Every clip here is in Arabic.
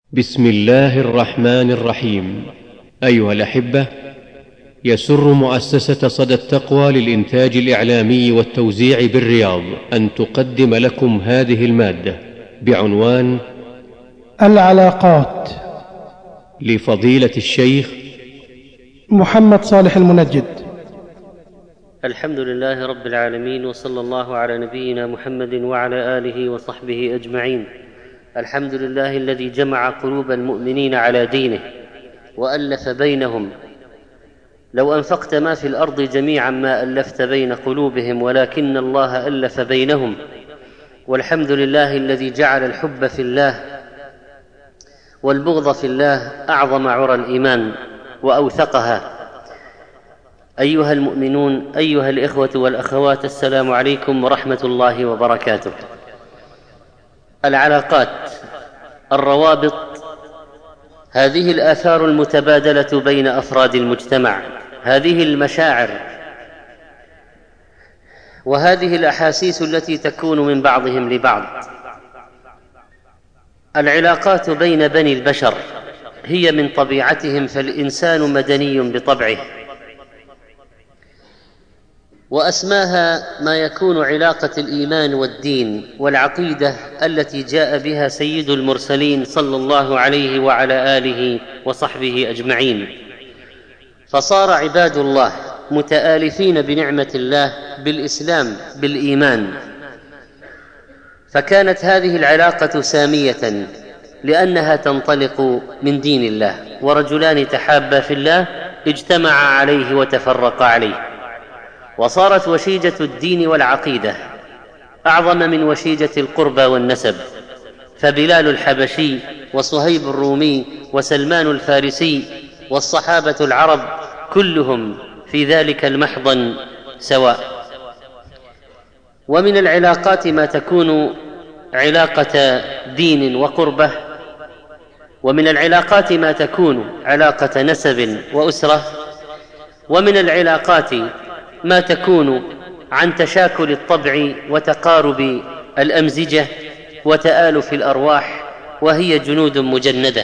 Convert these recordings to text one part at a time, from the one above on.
بسم الله الرحمن الرحيم. أيها الأحبة، يسر مؤسسة صدى التقوى للإنتاج الإعلامي والتوزيع بالرياض أن تقدم لكم هذه المادة بعنوان العلاقات، لفضيلة الشيخ محمد صالح المنجد. الحمد لله رب العالمين، وصلى الله على نبينا محمد وعلى آله وصحبه أجمعين. الحمد لله الذي جمع قلوب المؤمنين على دينه وألف بينهم. لو أنفقت ما في الأرض جميعا ما ألفت بين قلوبهم، ولكن الله ألف بينهم. والحمد لله الذي جعل الحب في الله والبغض في الله أعظم عرى الإيمان وأوثقها. أيها المؤمنون، أيها الإخوة والأخوات، السلام عليكم ورحمة الله وبركاته. العلاقات، الروابط، هذه الآثار المتبادلة بين أفراد المجتمع، هذه المشاعر وهذه الأحاسيس التي تكون من بعضهم لبعض. العلاقات بين بني البشر هي من طبيعتهم، فالإنسان مدني بطبعه، وأسماها ما يكون علاقة الإيمان والدين والعقيدة التي جاء بها سيد المرسلين صلى الله عليه وعلى آله وصحبه أجمعين. فصار عباد الله متآلفين بنعمة الله بالإسلام بالإيمان، فكانت هذه العلاقة سامية لأنها تنطلق من دين الله، ورجلان تحابا في الله اجتمعا عليه وتفرقا عليه، وصارت وشيجة الدين والعقيدة أعظم من وشيجة القربى والنسب. فبلال الحبشي وصهيب الرومي وسلمان الفارسي والصحابة العرب كلهم في ذلك المحضن سواء. ومن العلاقات ما تكون علاقة دين وقربة، ومن العلاقات ما تكون علاقة نسب وأسرة، ومن العلاقات ما تكون عن تشاكل الطبع وتقارب الأمزجة وتآلف الأرواح، وهي جنود مجندة.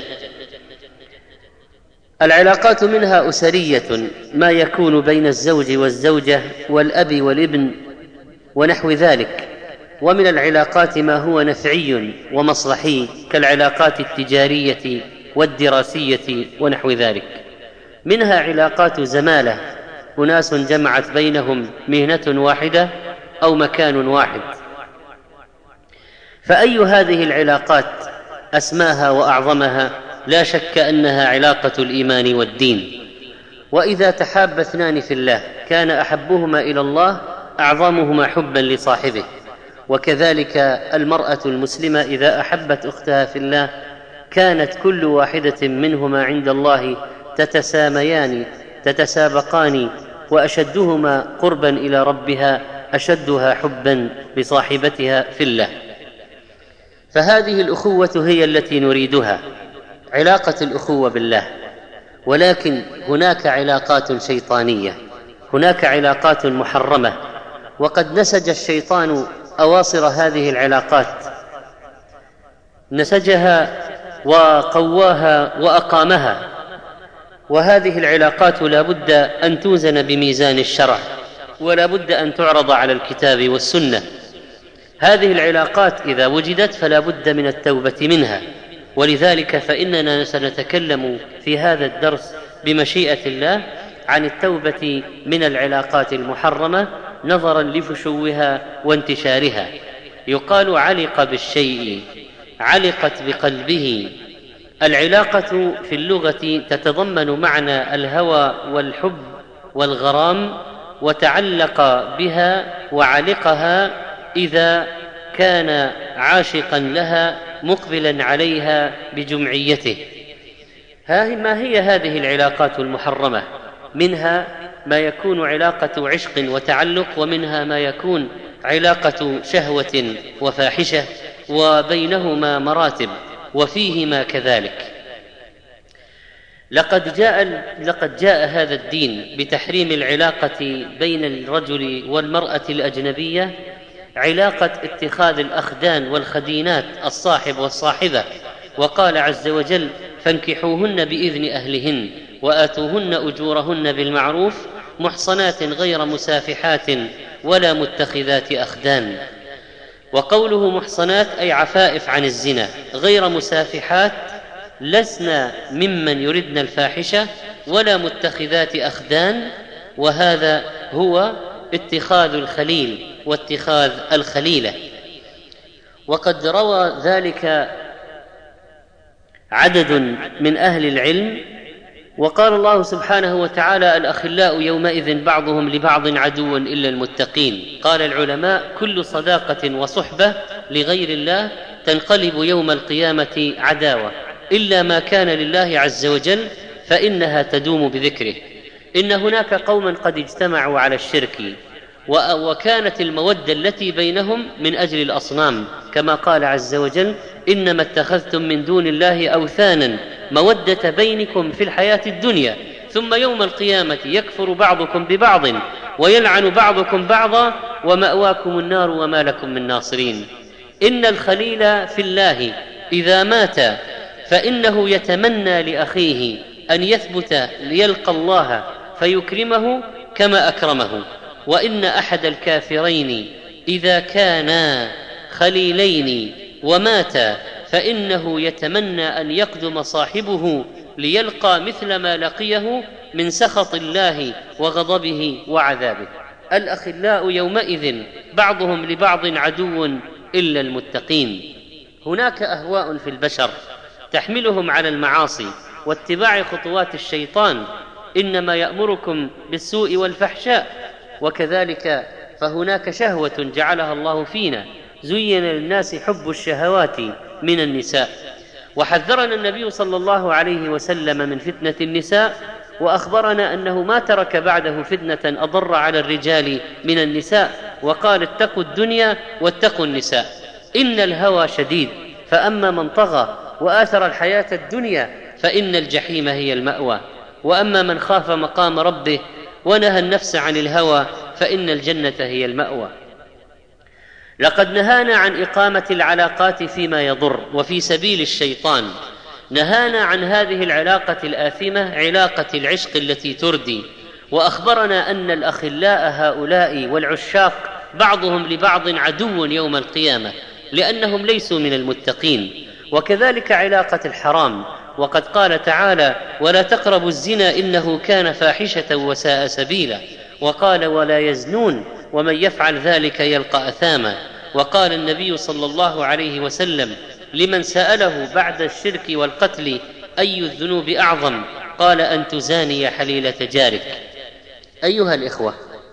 العلاقات منها أسرية، ما يكون بين الزوج والزوجة والأب والابن ونحو ذلك. ومن العلاقات ما هو نفعي ومصلحي كالعلاقات التجارية والدراسية ونحو ذلك. منها علاقات زمالة، أناس جمعت بينهم مهنة واحدة أو مكان واحد. فأي هذه العلاقات أسماها وأعظمها؟ لا شك أنها علاقة الإيمان والدين. وإذا تحاب اثنان في الله كان أحبهما إلى الله أعظمهما حبا لصاحبه. وكذلك المرأة المسلمة إذا أحبت أختها في الله كانت كل واحدة منهما عند الله تتساميان تتسابقان، وأشدهما قربا إلى ربها أشدها حبا لصاحبتها في الله. فهذه الأخوة هي التي نريدها، علاقة الأخوة بالله. ولكن هناك علاقات شيطانية، هناك علاقات محرمة، وقد نسج الشيطان أواصر هذه العلاقات، نسجها وقواها وأقامها. وهذه العلاقات لا بد أن توزن بميزان الشرع، ولا بد أن تعرض على الكتاب والسنة. هذه العلاقات إذا وجدت فلا بد من التوبة منها. ولذلك فإننا سنتكلم في هذا الدرس بمشيئة الله عن التوبة من العلاقات المحرمة نظرا لفشوها وانتشارها. يقال علق بالشيء علقت بقلبه. العلاقة في اللغة تتضمن معنى الهوى والحب والغرام، وتعلق بها وعلقها إذا كان عاشقا لها مقبلا عليها بجمعيته. ما هي هذه العلاقات المحرمة؟ منها ما يكون علاقة عشق وتعلق، ومنها ما يكون علاقة شهوة وفاحشة، وبينهما مراتب وفيهما كذلك. لقد جاء هذا الدين بتحريم العلاقة بين الرجل والمرأة الأجنبية، علاقة اتخاذ الأخدان والخدينات، الصاحب والصاحبة، وقال عز وجل: فانكحوهن بإذن أهلهن وآتوهن أجورهن بالمعروف محصنات غير مسافحات ولا متخذات أخدان. وقوله محصنات أي عفائف عن الزنا، غير مسافحات لسنا ممن يردن الفاحشة، ولا متخذات أخدان، وهذا هو اتخاذ الخليل واتخاذ الخليلة. وقد روى ذلك عدد من أهل العلم، وقال الله سبحانه وتعالى: الأخلاء يومئذ بعضهم لبعض عدو إلا المتقين. قال العلماء: كل صداقة وصحبة لغير الله تنقلب يوم القيامة عداوة، إلا ما كان لله عز وجل فإنها تدوم بذكره. إن هناك قوما قد اجتمعوا على الشرك، وكانت المودة التي بينهم من أجل الأصنام، كما قال عز وجل: إنما اتخذتم من دون الله أوثانا مودة بينكم في الحياة الدنيا ثم يوم القيامة يكفر بعضكم ببعض ويلعن بعضكم بعضا ومأواكم النار وما لكم من ناصرين. إن الخليل في الله إذا مات فإنه يتمنى لأخيه أن يثبت ليلقى الله فيكرمه كما أكرمه. وإن أحد الكافرين إذا كانا خليلين وماتا فإنه يتمنى أن يقدم صاحبه ليلقى مثل ما لقيه من سخط الله وغضبه وعذابه. الأخلاء يومئذ بعضهم لبعض عدو إلا المتقين. هناك أهواء في البشر تحملهم على المعاصي واتباع خطوات الشيطان، إنما يأمركم بالسوء والفحشاء. وكذلك فهناك شهوة جعلها الله فينا، زين للناس حب الشهوات من النساء، وحذرنا النبي صلى الله عليه وسلم من فتنة النساء، وأخبرنا أنه ما ترك بعده فتنة أضر على الرجال من النساء، وقال: اتقوا الدنيا واتقوا النساء، إن الهوى شديد، فأما من طغى وآثر الحياة الدنيا فإن الجحيم هي المأوى، وأما من خاف مقام ربه ونهى النفس عن الهوى فإن الجنة هي المأوى. لقد نهانا عن إقامة العلاقات فيما يضر وفي سبيل الشيطان، نهانا عن هذه العلاقة الآثمة، علاقة العشق التي تردي، وأخبرنا أن الأخلاء هؤلاء والعشاق بعضهم لبعض عدو يوم القيامة لأنهم ليسوا من المتقين. وكذلك علاقة الحرام، وقد قال تعالى: ولا تقربوا الزنا إنه كان فاحشة وساء سبيلا، وقال: ولا يزنون ومن يفعل ذلك يلقى أثاما. وقال النبي صلى الله عليه وسلم لمن سأله بعد الشرك والقتل: أي الذنوب أعظم؟ قال: أن تزاني حليلة جارك. أيها الإخوة،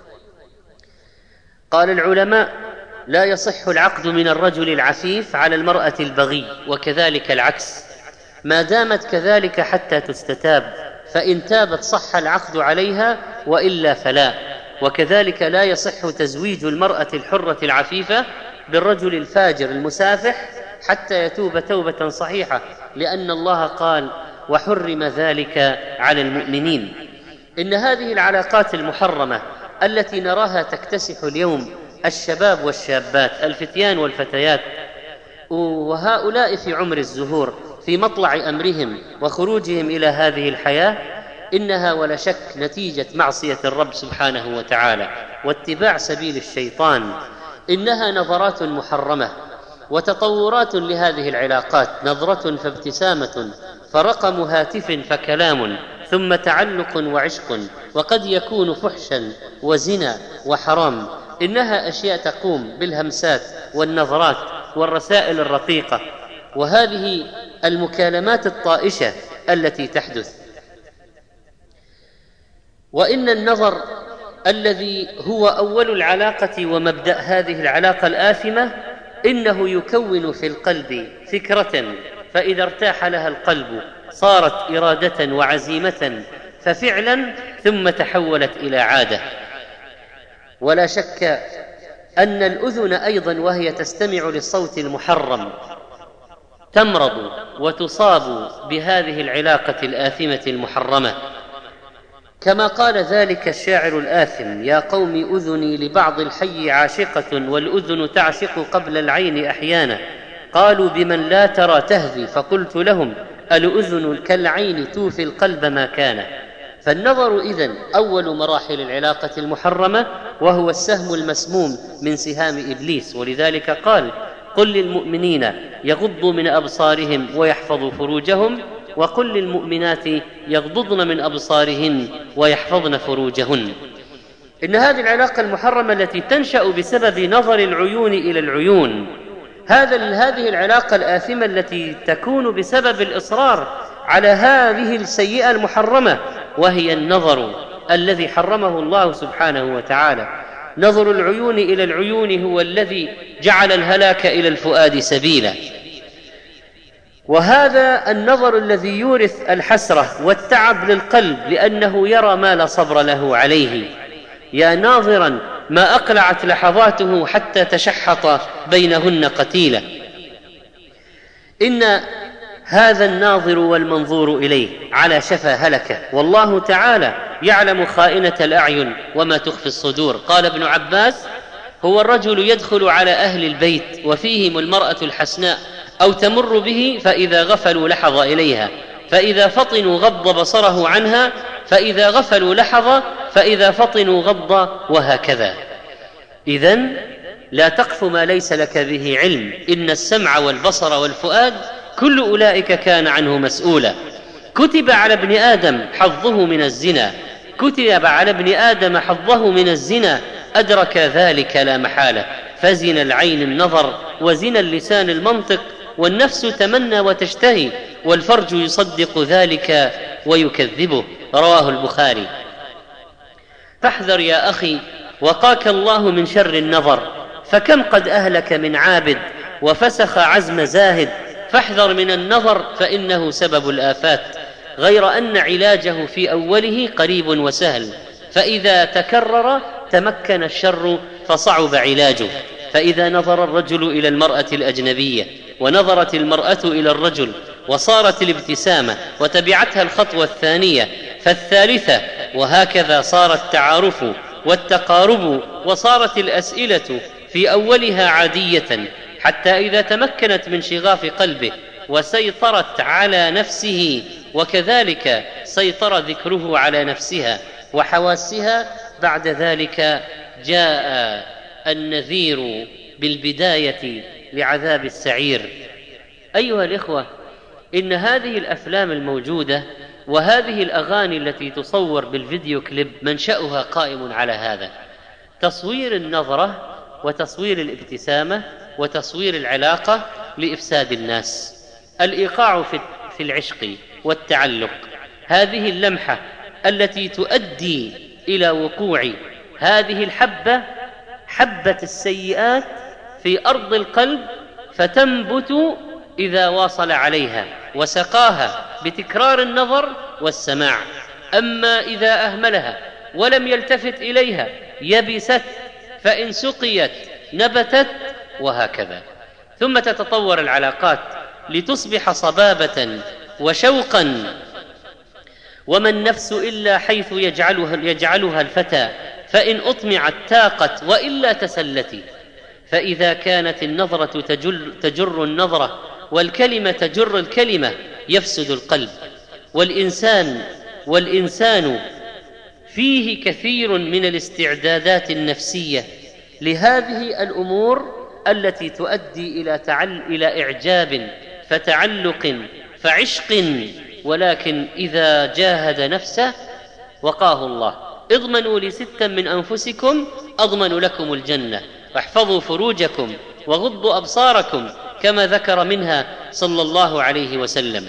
قال العلماء: لا يصح العقد من الرجل العفيف على المرأة البغي، وكذلك العكس، ما دامت كذلك حتى تستتاب، فإن تابت صح العقد عليها وإلا فلا. وكذلك لا يصح تزويج المرأة الحرة العفيفة بالرجل الفاجر المسافح حتى يتوب توبة صحيحة، لأن الله قال: وحرم ذلك على المؤمنين. إن هذه العلاقات المحرمة التي نراها تكتسح اليوم الشباب والشابات، الفتيان والفتيات، وهؤلاء في عمر الزهور في مطلع أمرهم وخروجهم إلى هذه الحياة، إنها ولا شك نتيجة معصية الرب سبحانه وتعالى واتباع سبيل الشيطان. إنها نظرات محرمة وتطورات لهذه العلاقات، نظرة فابتسامة، فرقم هاتف فكلام، ثم تعلق وعشق، وقد يكون فحشا وزنا وحرام. إنها أشياء تقوم بالهمسات والنظرات والرسائل الرقيقة، وهذه المكالمات الطائشة التي تحدث. وإن النظر الذي هو أول العلاقة ومبدأ هذه العلاقة الآثمة، إنه يكون في القلب فكرة، فإذا ارتاح لها القلب صارت إرادة وعزيمة ففعلا، ثم تحولت إلى عادة. ولا شك أن الأذن أيضا وهي تستمع للصوت المحرم تمرض وتصاب بهذه العلاقة الآثمة المحرمة، كما قال ذلك الشاعر الآثم: يا قوم أذني لبعض الحي عاشقة، والأذن تعشق قبل العين أحيانا، قالوا بمن لا ترى تهفي، فقلت لهم الأذن كالعين توفي القلب ما كان. فالنظر إذن أول مراحل العلاقة المحرمة، وهو السهم المسموم من سهام إبليس. ولذلك قال قل للمؤمنين يغضوا من أبصارهم ويحفظوا فروجهم، وقل للمؤمنات يغضضن من أبصارهن ويحفظن فروجهن. إن هذه العلاقة المحرمة التي تنشأ بسبب نظر العيون إلى العيون، هذه العلاقة الآثمة التي تكون بسبب الإصرار على هذه السيئة المحرمة، وهي النظر الذي حرمه الله سبحانه وتعالى. نظر العيون إلى العيون هو الذي جعل الهلاك إلى الفؤاد سبيلا، وهذا النظر الذي يورث الحسرة والتعب للقلب، لأنه يرى ما لا صبر له عليه. يا ناظرا ما أقلعت لحظاته حتى تشحط بينهن قتيلا. إن هذا الناظر والمنظور إليه على شفا هلكة، والله تعالى يعلم خائنة الأعين وما تخفي الصدور. قال ابن عباس هو الرجل يدخل على أهل البيت وفيهم المرأة الحسناء أو تمر به، فإذا غفلوا لحظ إليها، فإذا فطنوا غض بصره عنها، فإذا غفلوا لحظ، فإذا فطنوا غض، وهكذا. إذن لا تقف ما ليس لك به علم، إن السمع والبصر والفؤاد كل أولئك كان عنه مسؤولا. كتب على ابن آدم حظه من الزنا، كتب على ابن آدم حظه من الزنا، أدرك ذلك لا محالة. فزن العين النظر، وزن اللسان المنطق، والنفس تمنى وتشتهي، والفرج يصدق ذلك ويكذبه. رواه البخاري. فاحذر يا أخي وقاك الله من شر النظر، فكم قد أهلك من عابد وفسخ عزم زاهد. فاحذر من النظر فإنه سبب الآفات، غير أن علاجه في أوله قريب وسهل، فإذا تكرر تمكن الشر فصعب علاجه. فإذا نظر الرجل إلى المرأة الأجنبية، ونظرت المرأة إلى الرجل، وصارت الابتسامة، وتبعتها الخطوة الثانية فالثالثة، وهكذا صار التعارف والتقارب، وصارت الأسئلة في أولها عادية، حتى إذا تمكنت من شغاف قلبه وسيطرت على نفسه، وكذلك سيطر ذكره على نفسها وحواسها، بعد ذلك جاء النذير بالبداية لعذاب السعير. أيها الإخوة، إن هذه الأفلام الموجودة وهذه الأغاني التي تصور بالفيديو كليب منشأها قائم على هذا: تصوير النظرة، وتصوير الابتسامة، وتصوير العلاقة لإفساد الناس. الإيقاع في العشق والتعلق، هذه اللمحة التي تؤدي إلى وقوع هذه حبة السيئات في أرض القلب، فتنبت إذا واصل عليها وسقاها بتكرار النظر والسماع. أما إذا أهملها ولم يلتفت إليها يبست، فإن سقيت نبتت، وهكذا. ثم تتطور العلاقات لتصبح صبابة وشوقا، وما النفس إلا حيث يجعلها الفتى، فإن أطمعت تاقت وإلا تسلت. فإذا كانت النظرة تجر النظرة، والكلمة تجر الكلمة، يفسد القلب. والإنسان فيه كثير من الاستعدادات النفسية لهذه الأمور التي تؤدي إلى إعجاب فتعلق فعشق، ولكن إذا جاهد نفسه وقاه الله. اضمنوا ل6 من أنفسكم أضمن لكم الجنة، واحفظوا فروجكم وغضوا أبصاركم، كما ذكر منها صلى الله عليه وسلم.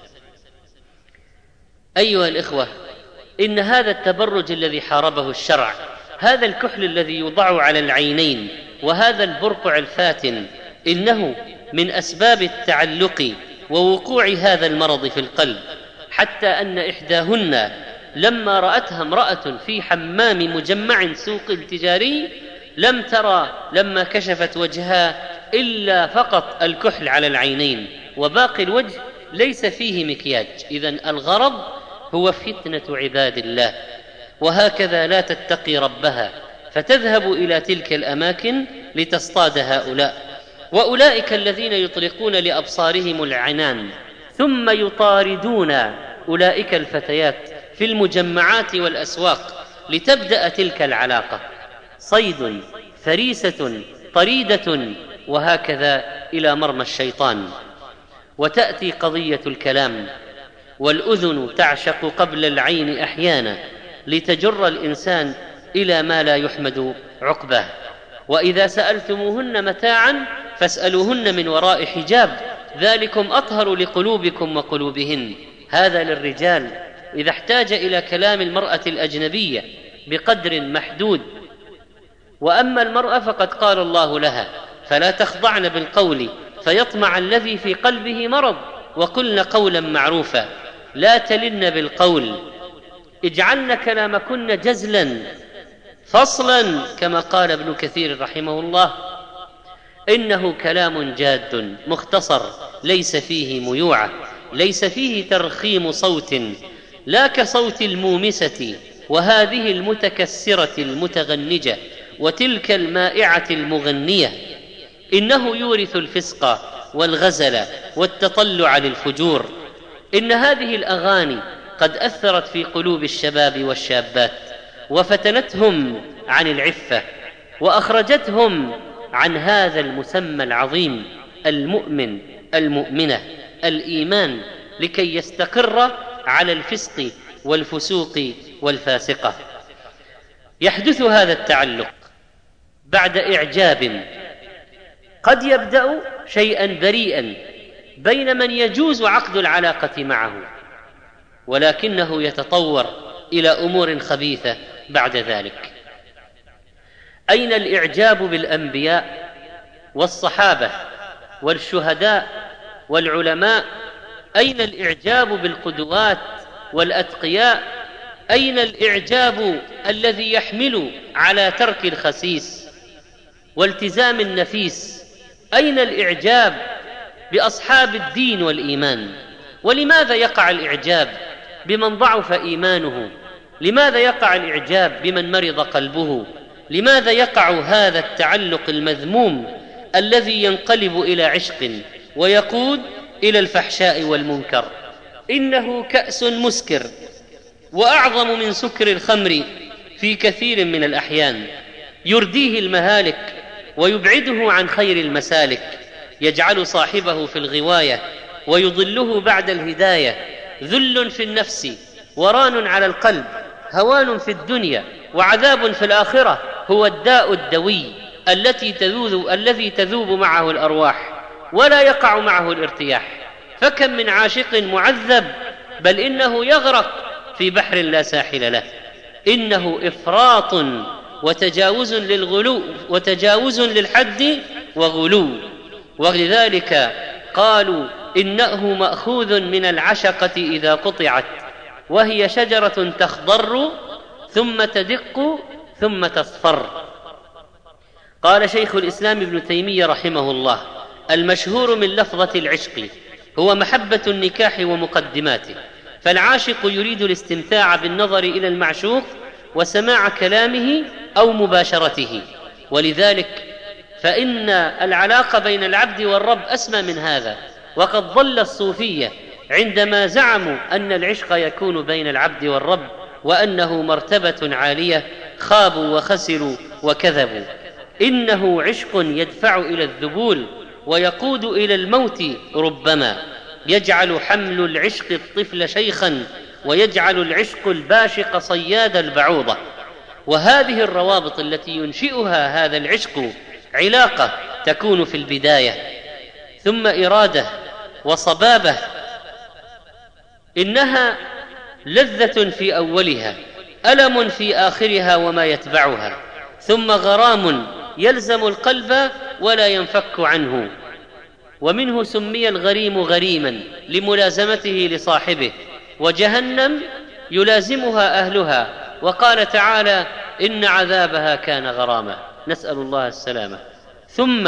أيها الإخوة، إن هذا التبرج الذي حاربه الشرع، هذا الكحل الذي يوضع على العينين، وهذا البرقع الفاتن، إنه من أسباب التعلق ووقوع هذا المرض في القلب، حتى أن إحداهن لما رأتها امرأة في حمام مجمع سوق تجاري لم ترى لما كشفت وجهها إلا فقط الكحل على العينين، وباقي الوجه ليس فيه مكياج. إذن الغرض هو فتنة عباد الله، وهكذا لا تتقي ربها فتذهب إلى تلك الأماكن لتصطاد هؤلاء. وأولئك الذين يطلقون لأبصارهم العنان ثم يطاردون أولئك الفتيات في المجمعات والأسواق لتبدأ تلك العلاقة، صيد، فريسة، طريدة، وهكذا إلى مرمى الشيطان. وتأتي قضية الكلام، والأذن تعشق قبل العين أحيانا لتجر الإنسان إلى ما لا يحمد عقباه. وإذا سألتموهن متاعا فاسألوهن من وراء حجاب ذلكم أطهر لقلوبكم وقلوبهن. هذا للرجال إذا احتاج إلى كلام المرأة الأجنبية بقدر محدود. وأما المرأة فقد قال الله لها: فلا تخضعن بالقول فيطمع الذي في قلبه مرض وقلن قولا معروفا، لا تلن بالقول، اجعلن كلامكن جزلا فصلا، كما قال ابن كثير رحمه الله: إنه كلام جاد مختصر ليس فيه ميوعة، ليس فيه ترخيم صوت لا كصوت المومسة وهذه المتكسرة المتغنجة وتلك المائعة المغنية، إنه يورث الفسق والغزل والتطلع للفجور. إن هذه الأغاني قد أثرت في قلوب الشباب والشابات وفتنتهم عن العفة وأخرجتهم عن هذا المسمى العظيم المؤمن المؤمنة الإيمان، لكي يستقر على الفسق والفسوق والفاسقة. يحدث هذا التعلق بعد إعجاب قد يبدأ شيئا بريئا بين من يجوز عقد العلاقة معه، ولكنه يتطور إلى أمور خبيثة بعد ذلك. أين الإعجاب بالأنبياء والصحابة والشهداء والعلماء؟ أين الإعجاب بالقدوات والأتقياء؟ أين الإعجاب الذي يحمل على ترك الخسيس والتزام النفيس؟ أين الإعجاب بأصحاب الدين والإيمان؟ ولماذا يقع الإعجاب بمن ضعف إيمانه؟ لماذا يقع الإعجاب بمن مرض قلبه؟ لماذا يقع هذا التعلق المذموم الذي ينقلب إلى عشق ويقود إلى الفحشاء والمنكر؟ إنه كأس مسكر وأعظم من سكر الخمر في كثير من الأحيان، يرديه المهالك ويبعده عن خير المسالك، يجعل صاحبه في الغواية ويضله بعد الهداية، ذل في النفس وران على القلب، هوان في الدنيا وعذاب في الآخرة، هو الداء الدوي الذي تذوب معه الأرواح ولا يقع معه الارتياح. فكم من عاشق معذب، بل إنه يغرق في بحر لا ساحل له. إنه إفراط وتجاوز للغلو وتجاوز للحد وغلو. ولذلك قالوا إنه مأخوذ من العشقة إذا قطعت، وهي شجرة تخضر ثم تدق ثم تصفر. قال شيخ الإسلام ابن تيمية رحمه الله: المشهور من لفظة العشق هو محبة النكاح ومقدماته، فالعاشق يريد الاستمتاع بالنظر إلى المعشوق وسماع كلامه أو مباشرته. ولذلك فإن العلاقة بين العبد والرب أسمى من هذا. وقد ضل الصوفية عندما زعموا أن العشق يكون بين العبد والرب وأنه مرتبة عالية، خابوا وخسروا وكذبوا. إنه عشق يدفع إلى الذبول ويقود إلى الموت، ربما يجعل حمل العشق الطفل شيخا ويجعل العشق الباشق صياد البعوضة. وهذه الروابط التي ينشئها هذا العشق علاقة تكون في البداية، ثم إرادة وصبابة، إنها لذة في أولها، ألم في آخرها وما يتبعها، ثم غرام يلزم القلب ولا ينفك عنه. ومنه سمي الغريم غريما لملازمته لصاحبه، وجهنم يلازمها أهلها، وقال تعالى: إن عذابها كان غراما، نسأل الله السلامة. ثم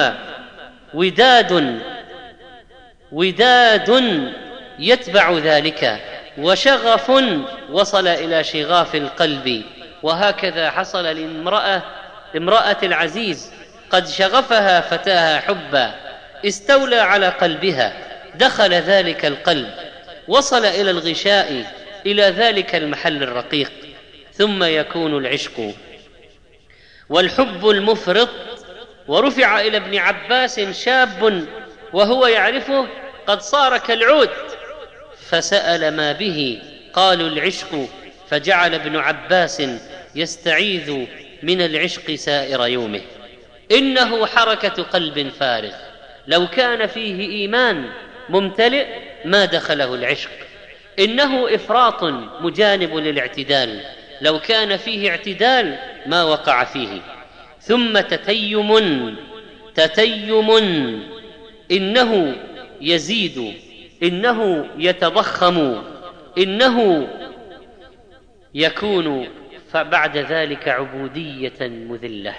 وداد يتبع ذلك، وشغف وصل إلى شغاف القلب. وهكذا حصل لامرأة العزيز قد شغفها فتاها حبا، استولى على قلبها، دخل ذلك القلب، وصل إلى الغشاء، إلى ذلك المحل الرقيق، ثم يكون العشق والحب المفرط. ورفع إلى ابن عباس شاب وهو يعرفه قد صار كالعود، فسأل ما به، قالوا العشق، فجعل ابن عباس يستعيذ من العشق سائر يومه. إنه حركة قلب فارغ، لو كان فيه إيمان ممتلئ ما دخله العشق. إنه إفراط مجانب للاعتدال، لو كان فيه اعتدال ما وقع فيه. ثم تتيم، إنه يزيد، إنه يتضخم، إنه يكون فبعد ذلك عبودية مذلة.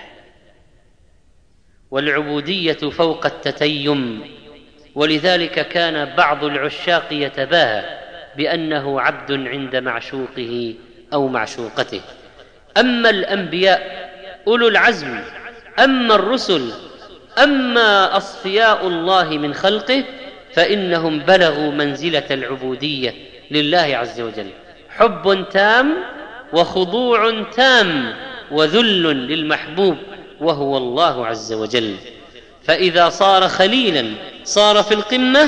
والعبودية فوق التتيم، ولذلك كان بعض العشاق يتباهى بأنه عبد عند معشوقه أو معشوقته. أما الأنبياء أولو العزم، أما الرسل، أما أصفياء الله من خلقه، فإنهم بلغوا منزلة العبودية لله عز وجل، حب تام وخضوع تام وذل للمحبوب وهو الله عز وجل. فإذا صار خليلا صار في القمة.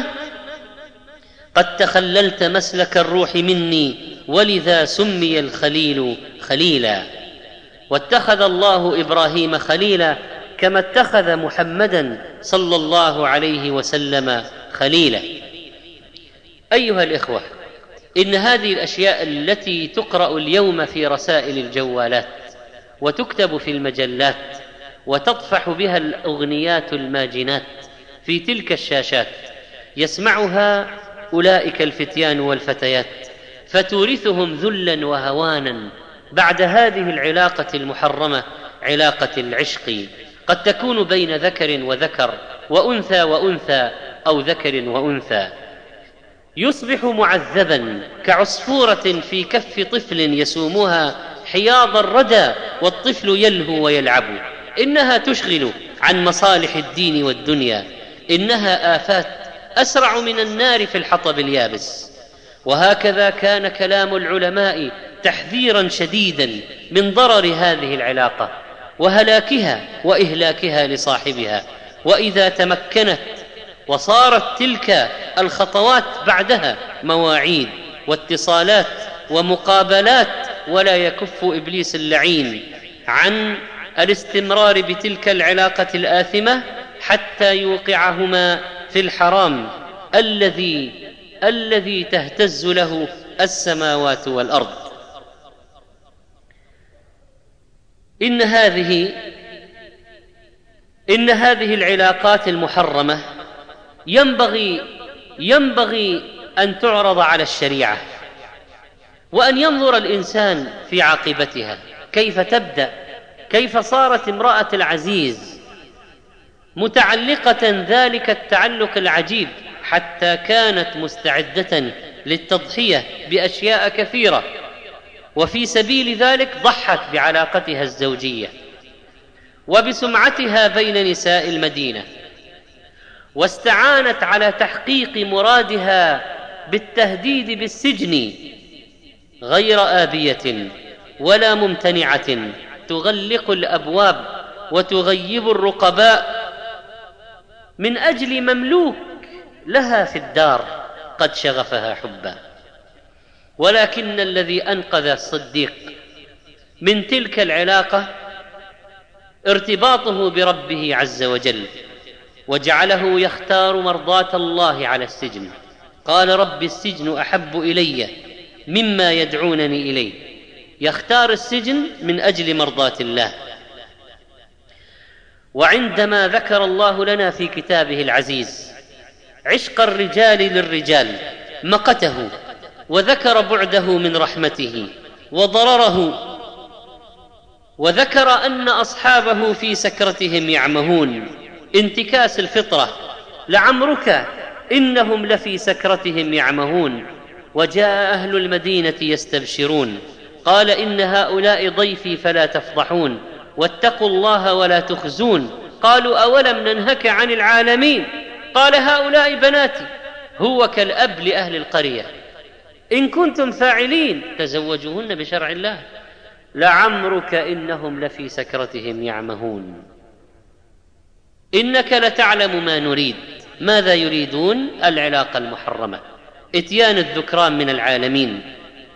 قد تخللت مسلك الروح مني، ولذا سمي الخليل خليلا. واتخذ الله إبراهيم خليلا كما اتخذ محمدا صلى الله عليه وسلم خليلا. أيها الإخوة، إن هذه الأشياء التي تقرأ اليوم في رسائل الجوالات وتكتب في المجلات وتطفح بها الأغنيات الماجنات في تلك الشاشات يسمعها أولئك الفتيان والفتيات، فتورثهم ذلا وهوانا بعد هذه العلاقة المحرمة، علاقة العشق. قد تكون بين ذكر وذكر، وأنثى وأنثى، أو ذكر وأنثى. يصبح معذبا كعصفورة في كف طفل يسومها حياض الردى، والطفل يلهو ويلعب. إنها تشغل عن مصالح الدين والدنيا، إنها آفات أسرع من النار في الحطب اليابس. وهكذا كان كلام العلماء تحذيرا شديدا من ضرر هذه العلاقة وهلاكها وإهلاكها لصاحبها. وإذا تمكنت وصارت تلك الخطوات بعدها مواعيد واتصالات ومقابلات، ولا يكف إبليس اللعين عن الاستمرار بتلك العلاقة الآثمة حتى يوقعهما في الحرام الذي تهتز له السماوات والأرض. إن هذه العلاقات المحرمة ينبغي أن تعرض على الشريعة، وأن ينظر الإنسان في عاقبتها، كيف تبدأ، كيف صارت امرأة العزيز متعلقة ذلك التعلق العجيب، حتى كانت مستعدة للتضحية بأشياء كثيرة، وفي سبيل ذلك ضحت بعلاقتها الزوجية وبسمعتها بين نساء المدينة، واستعانت على تحقيق مرادها بالتهديد بالسجن، غير آبية ولا ممتنعة، تغلق الأبواب وتغيب الرقباء من أجل مملوك لها في الدار قد شغفها حبا. ولكن الذي أنقذ الصديق من تلك العلاقة ارتباطه بربه عز وجل، وجعله يختار مرضاة الله على السجن. قال: رب السجن أحب إلي مما يدعونني إليه. يختار السجن من أجل مرضاة الله. وعندما ذكر الله لنا في كتابه العزيز عشق الرجال للرجال مقته، وذكر بعده من رحمته وضرره، وذكر أن أصحابه في سكرتهم يعمهون، انتكاس الفطرة، لعمرك إنهم لفي سكرتهم يعمهون. وجاء أهل المدينة يستبشرون، قال: إن هؤلاء ضيفي فلا تفضحون، واتقوا الله ولا تخزون. قالوا: أولم ننهك عن العالمين؟ قال هؤلاء بناتي، هو كالأب لأهل القرية، إن كنتم فاعلين تزوجوهن بشرع الله، لعمرك إنهم لفي سكرتهم يعمهون، إنك لتعلم ما نريد. ماذا يريدون؟ العلاقة المحرمة، إتيان الذكران من العالمين.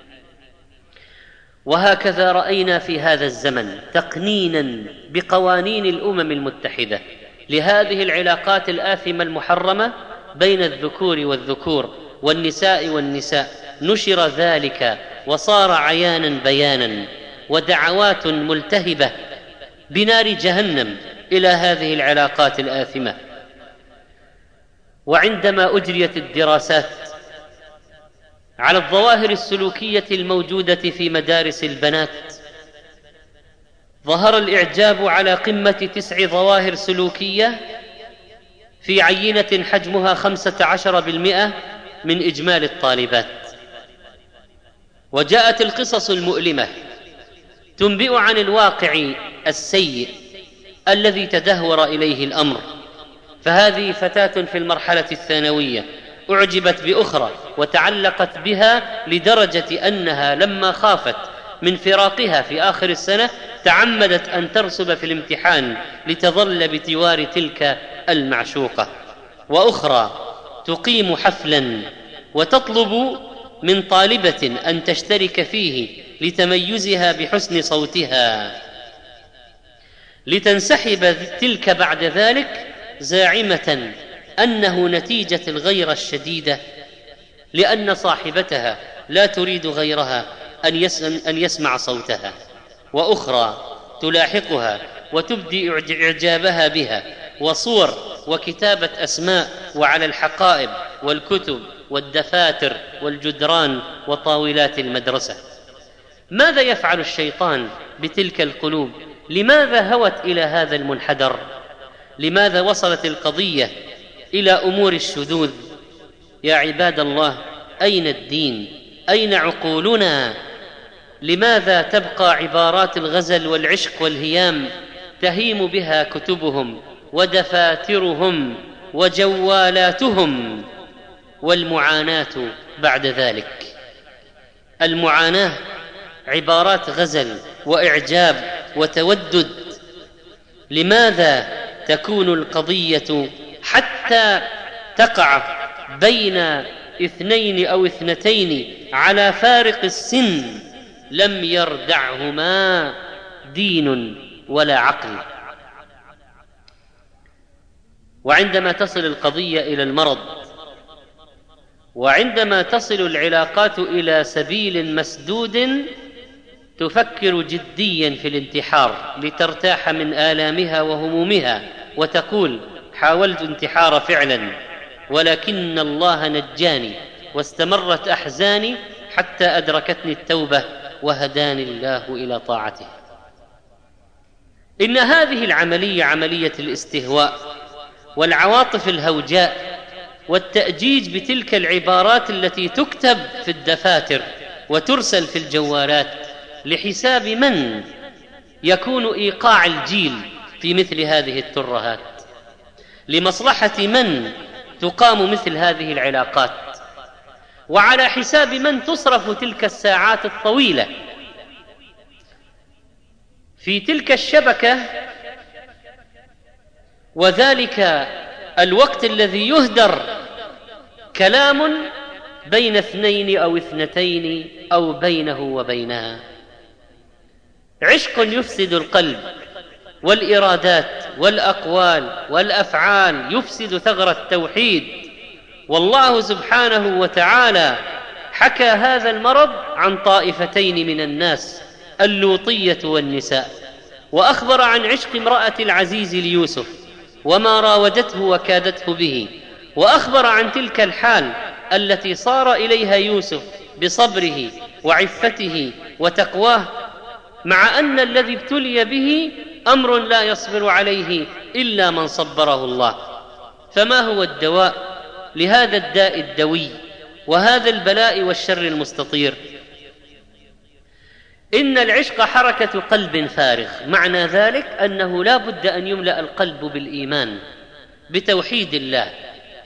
وهكذا رأينا في هذا الزمن تقنينا بقوانين الأمم المتحدة لهذه العلاقات الآثمة المحرمة بين الذكور والذكور والنساء والنساء، نشر ذلك وصار عيانا بيانا، ودعوات ملتهبة بنار جهنم إلى هذه العلاقات الآثمة. وعندما أجريت الدراسات على الظواهر السلوكية الموجودة في مدارس البنات، ظهر الإعجاب على قمة 9 ظواهر سلوكية في عينة حجمها 15% من إجمالي الطالبات. وجاءت القصص المؤلمة تنبئ عن الواقع السيء الذي تدهور إليه الأمر. فهذه فتاة في المرحلة الثانوية أعجبت بأخرى وتعلقت بها لدرجة أنها لما خافت من فراقها في آخر السنة تعمدت أن ترسب في الامتحان لتظل بجوار تلك المعشوقة. وأخرى تقيم حفلا وتطلب من طالبة أن تشترك فيه لتميزها بحسن صوتها، لتنسحب تلك بعد ذلك زاعمة أنه نتيجة الغيرة الشديدة لأن صاحبتها لا تريد غيرها أن يسمع صوتها. وأخرى تلاحقها وتبدي إعجابها بها، وصور وكتابة أسماء وعلى الحقائب والكتب والدفاتر والجدران وطاولات المدرسة. ماذا يفعل الشيطان بتلك القلوب؟ لماذا هوت إلى هذا المنحدر؟ لماذا وصلت القضية إلى أمور الشذوذ؟ يا عباد الله، أين الدين؟ أين عقولنا؟ لماذا تبقى عبارات الغزل والعشق والهيام تهيم بها كتبهم ودفاترهم وجوالاتهم؟ والمعاناة بعد ذلك، المعاناة عبارات غزل وإعجاب وتودد. لماذا تكون القضية حتى تقع بين 2 أو 2 على فارق السن لم يردعهما دين ولا عقل؟ وعندما تصل القضية إلى المرض، وعندما تصل العلاقات إلى سبيل مسدود، تفكر جديا في الانتحار لترتاح من آلامها وهمومها، وتقول حاولت انتحار فعلا ولكن الله نجاني واستمرت أحزاني حتى أدركتني التوبة وهداني الله إلى طاعته. إن هذه العملية عملية الاستهواء والعواطف الهوجاء والتأجيج بتلك العبارات التي تكتب في الدفاتر وترسل في الجوالات، لحساب من يكون إيقاع الجيل في مثل هذه الترهات؟ لمصلحة من تقام مثل هذه العلاقات؟ وعلى حساب من تصرف تلك الساعات الطويلة في تلك الشبكة؟ وذلك الوقت الذي يهدر كلام بين 2 أو 2 أو بينه وبينها. عشق يفسد القلب والإرادات والأقوال والأفعال، يفسد ثغر التوحيد. والله سبحانه وتعالى حكى هذا المرض عن طائفتين من الناس، اللوطية والنساء، وأخبر عن عشق امرأة العزيز ليوسف وما راودته وكادته به، وأخبر عن تلك الحال التي صار إليها يوسف بصبره وعفته وتقواه، مع أن الذي ابتلي به أمر لا يصبر عليه إلا من صبره الله. فما هو الدواء لهذا الداء الدوي وهذا البلاء والشر المستطير؟ إن العشق حركة قلب فارغ، معنى ذلك أنه لا بد أن يملأ القلب بالإيمان بتوحيد الله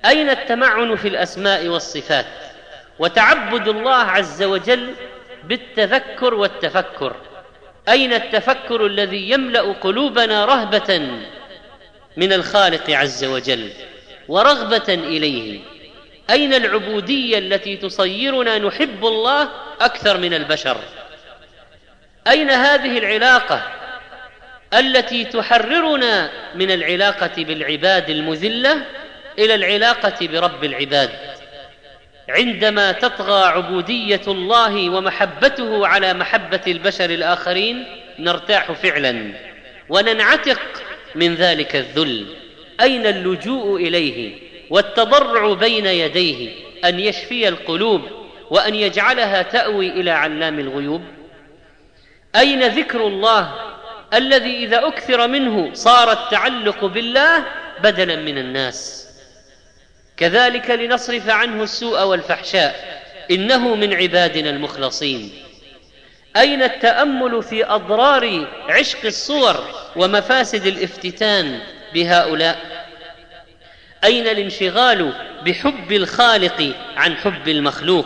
أين التمعن في الأسماء والصفات وتعبد الله عز وجل بالتذكر والتفكر؟ أين التفكر الذي يملأ قلوبنا رهبة من الخالق عز وجل ورغبة إليه؟ أين العبودية التي تصيرنا نحب الله أكثر من البشر؟ أين هذه العلاقة التي تحررنا من العلاقة بالعباد المذلة إلى العلاقة برب العباد؟ عندما تطغى عبودية الله ومحبته على محبة البشر الآخرين نرتاح فعلا وننعتق من ذلك الذل. أين اللجوء إليه والتضرع بين يديه أن يشفي القلوب وأن يجعلها تأوي إلى علام الغيوب؟ أين ذكر الله الذي إذا أكثر منه صار التعلق بالله بدلا من الناس؟ كذلك لنصرف عنه السوء والفحشاء إنه من عبادنا المخلصين. أين التأمل في أضرار عشق الصور ومفاسد الافتتان بهؤلاء؟ أين الانشغال بحب الخالق عن حب المخلوق؟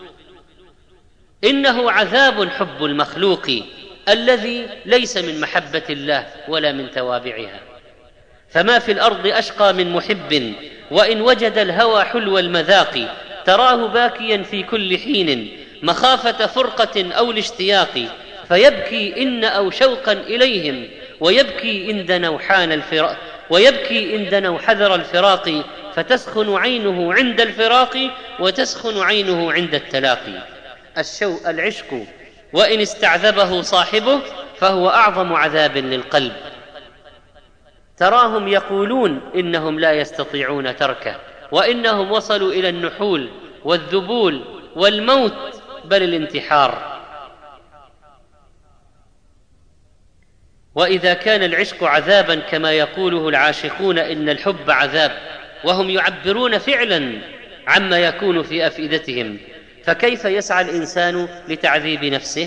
إنه عذاب حب المخلوق الذي ليس من محبة الله ولا من توابعها. فما في الأرض أشقى من محب وإن وجد الهوى حلو المذاق، تراه باكيا في كل حين مخافة فرقة أو الاشتياق، فيبكي إن أو شوقا إليهم ويبكي إن دنوا حذر الفراق، فتسخن عينه عند الفراق وتسخن عينه عند التلاقي. العشق وإن استعذبه صاحبه فهو أعظم عذاب للقلب. تراهم يقولون إنهم لا يستطيعون تركه، وإنهم وصلوا إلى النحول والذبول والموت بل الانتحار. وإذا كان العشق عذابا كما يقوله العاشقون إن الحب عذاب، وهم يعبرون فعلا عما يكون في أفئدتهم، فكيف يسعى الإنسان لتعذيب نفسه؟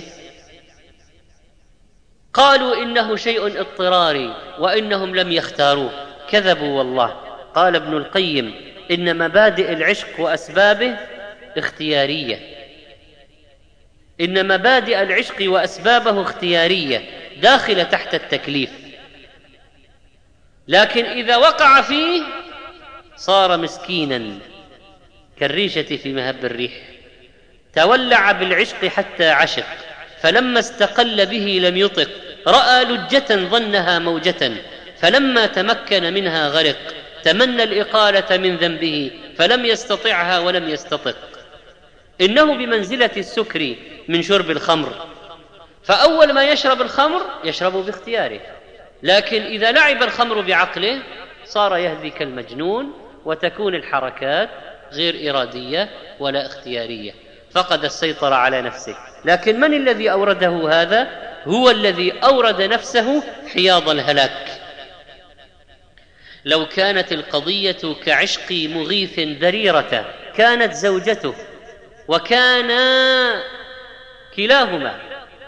قالوا إنه شيء اضطراري وإنهم لم يختاروه، كذبوا والله. قال ابن القيم إن مبادئ العشق وأسبابه اختيارية، إن مبادئ العشق وأسبابه اختيارية داخلة تحت التكليف، لكن إذا وقع فيه صار مسكينا كالريشة في مهب الريح. تولع بالعشق حتى عشق، فلما استقل به لم يطق، رأى لجة ظنها موجة، فلما تمكن منها غرق، تمنى الإقالة من ذنبه فلم يستطعها ولم يستطق. إنه بمنزلة السكر من شرب الخمر، فأول ما يشرب الخمر يشرب باختياره، لكن إذا لعب الخمر بعقله صار يهذي كالمجنون، وتكون الحركات غير إرادية ولا اختيارية، فقد السيطرة على نفسه. لكن من الذي أورده هذا؟ هو الذي أورد نفسه حياض الهلاك. لو كانت القضية كعشق مغيث ذريرة كانت زوجته وكان كلاهما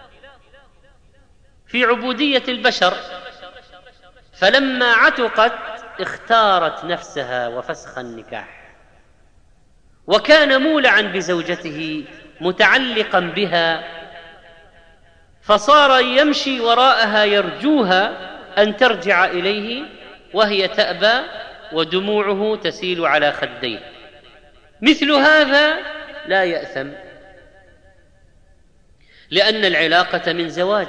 في عبودية البشر، فلما عتقت اختارت نفسها وفسخ النكاح، وكان مولعا بزوجته متعلقا بها، فصار يمشي وراءها يرجوها أن ترجع إليه وهي تأبى ودموعه تسيل على خديه. مثل هذا لا يأثم، لأن العلاقة من زواج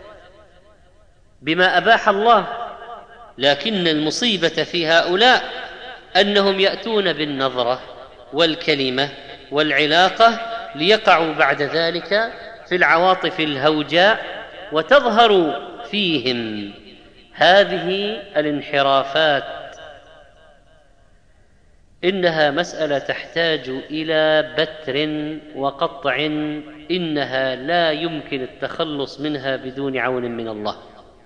بما أباح الله، لكن المصيبة في هؤلاء أنهم يأتون بالنظرة والكلمة والعلاقة ليقعوا بعد ذلك في العواطف الهوجاء، وتظهر فيهم هذه الانحرافات. إنها مسألة تحتاج إلى بتر وقطع، إنها لا يمكن التخلص منها بدون عون من الله.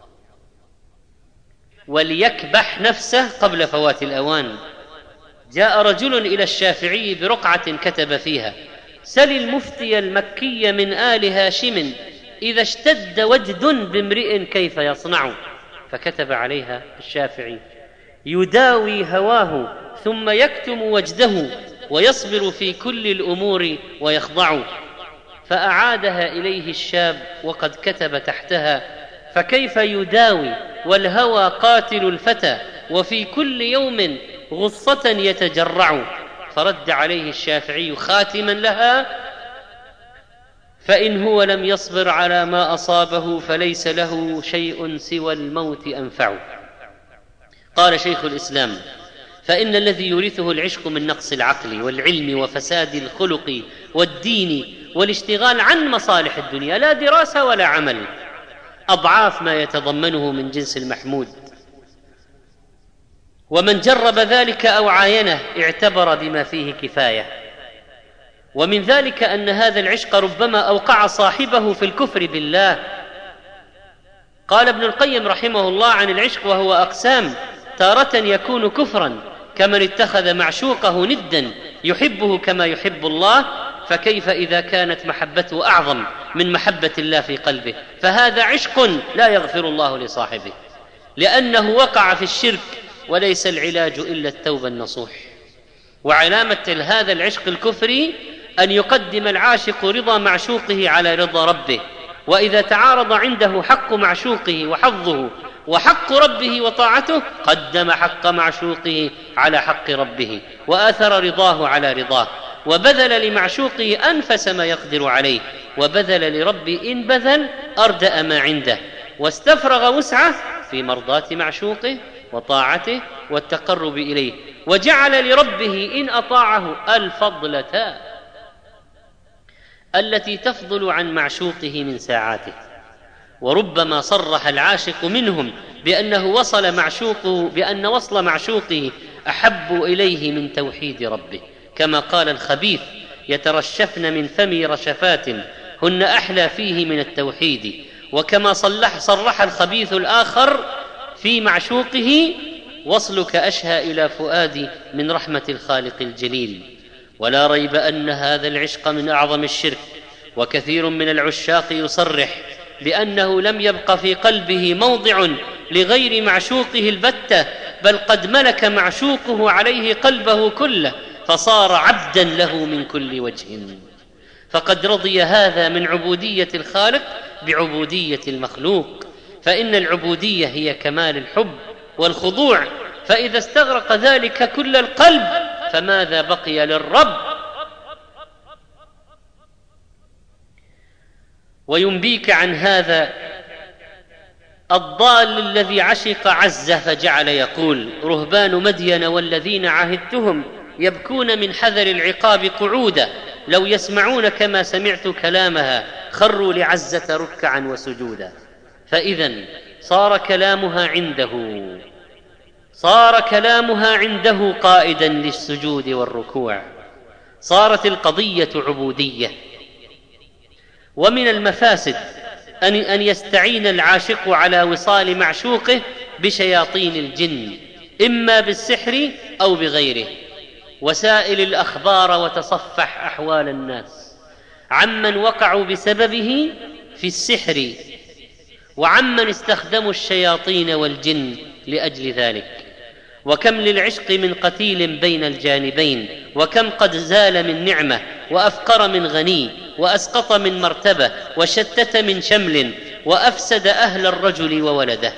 وليكبح نفسه قبل فوات الأوان. جاء رجل إلى الشافعي برقعة كتب فيها: سل المفتي المكي من آل هاشم إذا اشتد وجد بامرئ كيف يصنع. فكتب عليها الشافعي: يداوي هواه ثم يكتم وجده ويصبر في كل الأمور ويخضع. فأعادها إليه الشاب وقد كتب تحتها: فكيف يداوي والهوى قاتل الفتى وفي كل يوم غصة يتجرع. فرد عليه الشافعي خاتما لها: فإن هو لم يصبر على ما أصابه فليس له شيء سوى الموت أنفع. قال شيخ الإسلام: فإن الذي يورثه العشق من نقص العقل والعلم وفساد الخلق والدين والاشتغال عن مصالح الدنيا لا دراسة ولا عمل أضعاف ما يتضمنه من جنس المحمود. ومن جرب ذلك أو عاينه اعتبر بما فيه كفاية. ومن ذلك أن هذا العشق ربما أوقع صاحبه في الكفر بالله. قال ابن القيم رحمه الله عن العشق وهو أقسام: تارة يكون كفرا كمن اتخذ معشوقه ندا يحبه كما يحب الله، فكيف إذا كانت محبته أعظم من محبة الله في قلبه؟ فهذا عشق لا يغفر الله لصاحبه، لأنه وقع في الشرك، وليس العلاج إلا التوبة النصوح. وعلامة هذا العشق الكفري أن يقدم العاشق رضا معشوقه على رضا ربه، وإذا تعارض عنده حق معشوقه وحظه وحق ربه وطاعته قدم حق معشوقه على حق ربه، وآثر رضاه على رضاه، وبذل لمعشوقه أنفس ما يقدر عليه، وبذل لربه إن بذل أردأ ما عنده، واستفرغ وسعه في مرضاة معشوقه وطاعته والتقرب إليه، وجعل لربه إن أطاعه الفضلة التي تفضل عن معشوقه من ساعاته. وربما صرح العاشق منهم بأن وصل معشوقه أحب إليه من توحيد ربه، كما قال الخبيث: يترشفن من فم رشفات هن أحلى فيه من التوحيد. وكما صرح الخبيث الآخر في معشوقه: وصلك أشهى إلى فؤادي من رحمة الخالق الجليل. ولا ريب أن هذا العشق من أعظم الشرك، وكثير من العشاق يصرح بأنه لم يبق في قلبه موضع لغير معشوقه البتة، بل قد ملك معشوقه عليه قلبه كله، فصار عبدا له من كل وجه. فقد رضي هذا من عبودية الخالق بعبودية المخلوق، فإن العبودية هي كمال الحب والخضوع، فإذا استغرق ذلك كل القلب فماذا بقي للرب؟ وينبيك عن هذا الضال الذي عشق عزة فجعل يقول: رهبان مدين والذين عاهدتهم يبكون من حذر العقاب قعودا، لو يسمعون كما سمعت كلامها خروا لعزة ركعا وسجودا. فإذن صار كلامها عنده قائدا للسجود والركوع، صارت القضية عبودية. ومن المفاسد أن يستعين العاشق على وصال معشوقه بشياطين الجن، إما بالسحر أو بغيره، وسائل الأخبار وتصفح أحوال الناس عمن وقعوا بسببه في السحر، وعمن استخدموا الشياطين والجن لأجل ذلك. وكم للعشق من قتيل بين الجانبين، وكم قد زال من نعمة وأفقر من غني، وأسقط من مرتبة وشتت من شمل، وأفسد أهل الرجل وولده.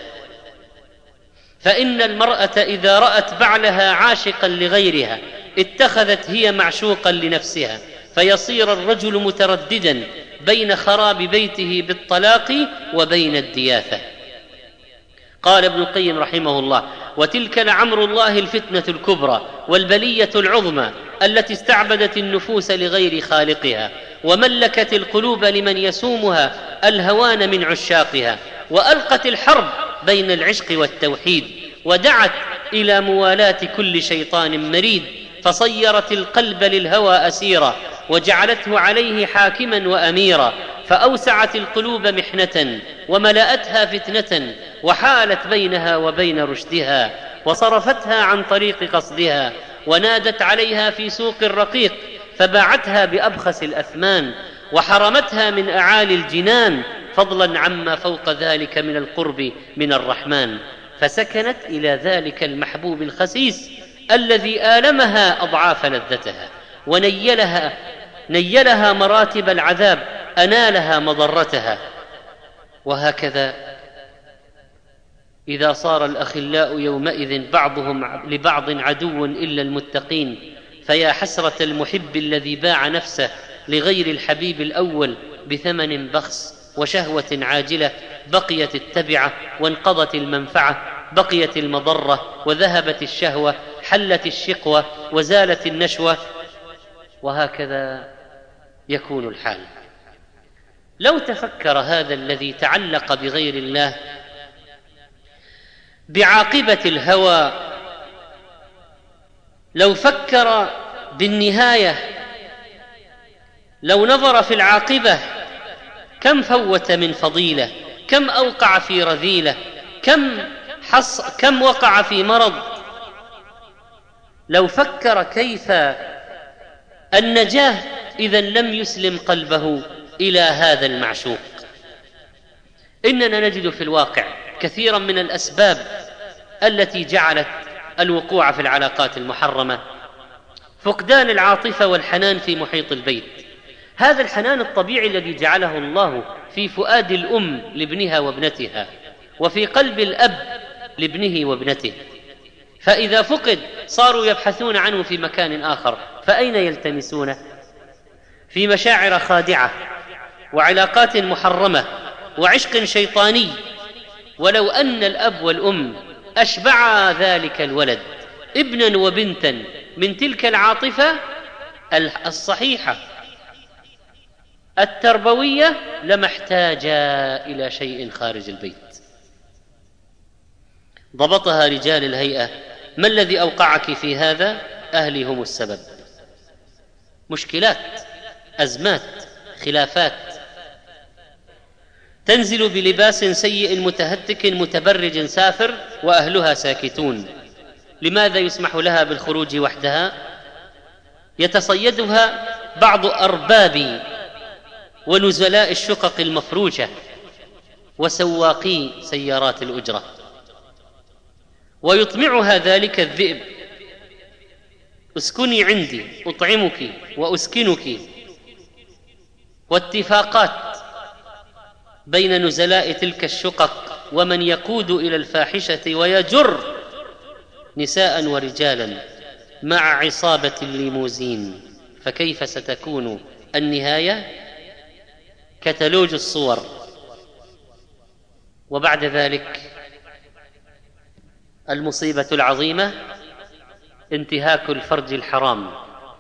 فإن المرأة إذا رأت بعلها عاشقا لغيرها اتخذت هي معشوقا لنفسها، فيصير الرجل مترددا بين خراب بيته بالطلاق وبين الدياثة. قال ابن القيم رحمه الله: وتلك لعمر الله الفتنة الكبرى والبلية العظمى التي استعبدت النفوس لغير خالقها، وملكت القلوب لمن يسومها الهوان من عشاقها، وألقت الحرب بين العشق والتوحيد، ودعت إلى موالاة كل شيطان مريد، فصيرت القلب للهوى أسيرا، وجعلته عليه حاكما وأميرا، فأوسعت القلوب محنة وملأتها فتنة، وحالت بينها وبين رشدها، وصرفتها عن طريق قصدها، ونادت عليها في سوق الرقيق، فباعتها بأبخس الأثمان، وحرمتها من أعالي الجنان، فضلا عما فوق ذلك من القرب من الرحمن. فسكنت إلى ذلك المحبوب الخسيس الذي آلمها أضعاف لذتها ونيلها مراتب العذاب، أنالها مضرتها. وهكذا إذا صار الأخلاء يومئذ بعضهم لبعض عدو إلا المتقين، فيا حسرة المحب الذي باع نفسه لغير الحبيب الأول بثمن بخس وشهوة عاجلة، بقيت التبعة وانقضت المنفعة، بقيت المضرة وذهبت الشهوة، حلت الشقوة وزالت النشوة، وهكذا يكون الحال. لو تفكر هذا الذي تعلق بغير الله بعاقبة الهوى، لو فكر بالنهاية، لو نظر في العاقبة، كم فوت من فضيلة، كم أوقع في رذيلة، كم وقع في مرض. لو فكر كيف النجاة إذا لم يسلم قلبه إلى هذا المعشوق. إننا نجد في الواقع كثيرا من الأسباب التي جعلت الوقوع في العلاقات المحرمة: فقدان العاطفة والحنان في محيط البيت، هذا الحنان الطبيعي الذي جعله الله في فؤاد الأم لابنها وابنتها، وفي قلب الأب لابنه وابنته، فإذا فقد صاروا يبحثون عنه في مكان آخر، فأين يلتمسونه؟ في مشاعر خادعة وعلاقات محرمة وعشق شيطاني. ولو أن الأب والأم أشبعا ذلك الولد ابنا وبنتا من تلك العاطفة الصحيحة التربوية، لما احتاجا إلى شيء خارج البيت. ضبطها رجال الهيئة: ما الذي أوقعك في هذا؟ أهلي هم السبب. مشكلات، أزمات، خلافات. تنزل بلباس سيء متهتك متبرج سافر وأهلها ساكتون. لماذا يسمح لها بالخروج وحدها؟ يتصيدها بعض أرباب ونزلاء الشقق المفروشة وسواقي سيارات الأجرة، ويطمعها ذلك الذئب: اسكني عندي أطعمك وأسكنك. واتفاقات بين نزلاء تلك الشقق ومن يقود إلى الفاحشة ويجر نساء ورجالا مع عصابة الليموزين. فكيف ستكون النهاية؟ كتالوج الصور. وبعد ذلك المصيبة العظيمة: انتهاك الفرج الحرام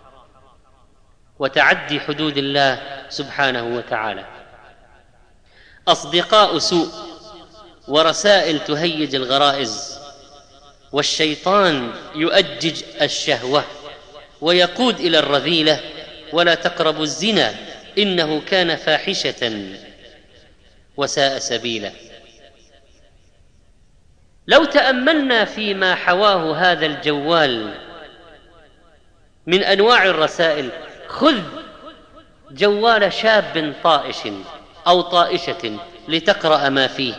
وتعدي حدود الله سبحانه وتعالى. أصدقاء سوء ورسائل تهيج الغرائز، والشيطان يؤجج الشهوة ويقود إلى الرذيلة: ولا تقربوا الزنا إنه كان فاحشة وساء سبيلا. لو تأملنا فيما حواه هذا الجوال من أنواع الرسائل، خذ جوال شاب طائش أو طائشة لتقرأ ما فيه.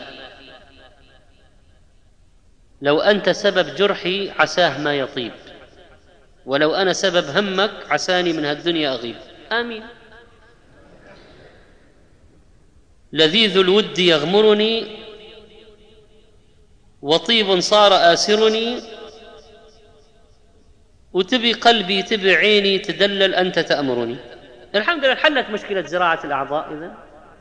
لو أنت سبب جرحي عساه ما يطيب، ولو أنا سبب همك عساني من هالدنيا أغيب. آمين. لذيذ الود يغمرني وطيب صار آسرني، وتبي قلبي تبي عيني تدلل أنت تأمرني. الحمد لله حلت مشكلة زراعة الأعضاء. إذن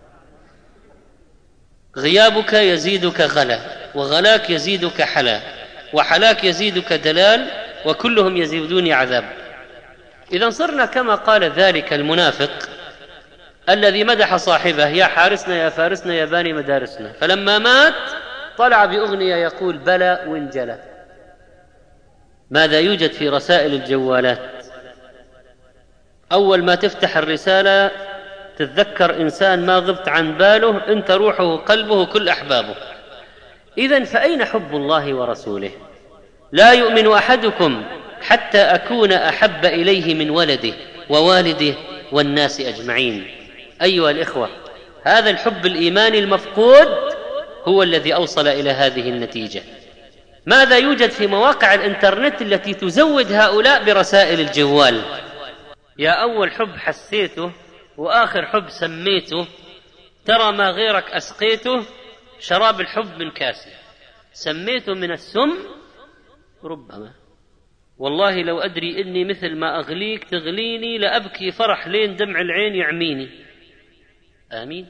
غيابك يزيدك غلا، وغلاك يزيدك حلا، وحلاك يزيدك دلال، وكلهم يزيدوني عذاب. إذن صرنا كما قال ذلك المنافق الذي مدح صاحبه: يا حارسنا يا فارسنا يا باني مدارسنا، فلما مات طلع بأغنية يقول: بلى وانجلى. ماذا يوجد في رسائل الجوالات؟ أول ما تفتح الرسالة تتذكر إنسان ما غبت عن باله، أنت روحه قلبه كل أحبابه. إذن فأين حب الله ورسوله؟ لا يؤمن أحدكم حتى أكون أحب إليه من ولده ووالده والناس أجمعين. أيها الإخوة، هذا الحب الإيماني المفقود هو الذي أوصل إلى هذه النتيجة. ماذا يوجد في مواقع الإنترنت التي تزود هؤلاء برسائل الجوال؟ يا أول حب حسيته وآخر حب سميته، ترى ما غيرك أسقيته، شراب الحب من كاسه، سميته من السم ربما. والله لو أدري إني مثل ما أغليك تغليني لأبكي فرح لين دمع العين يعميني. آمين.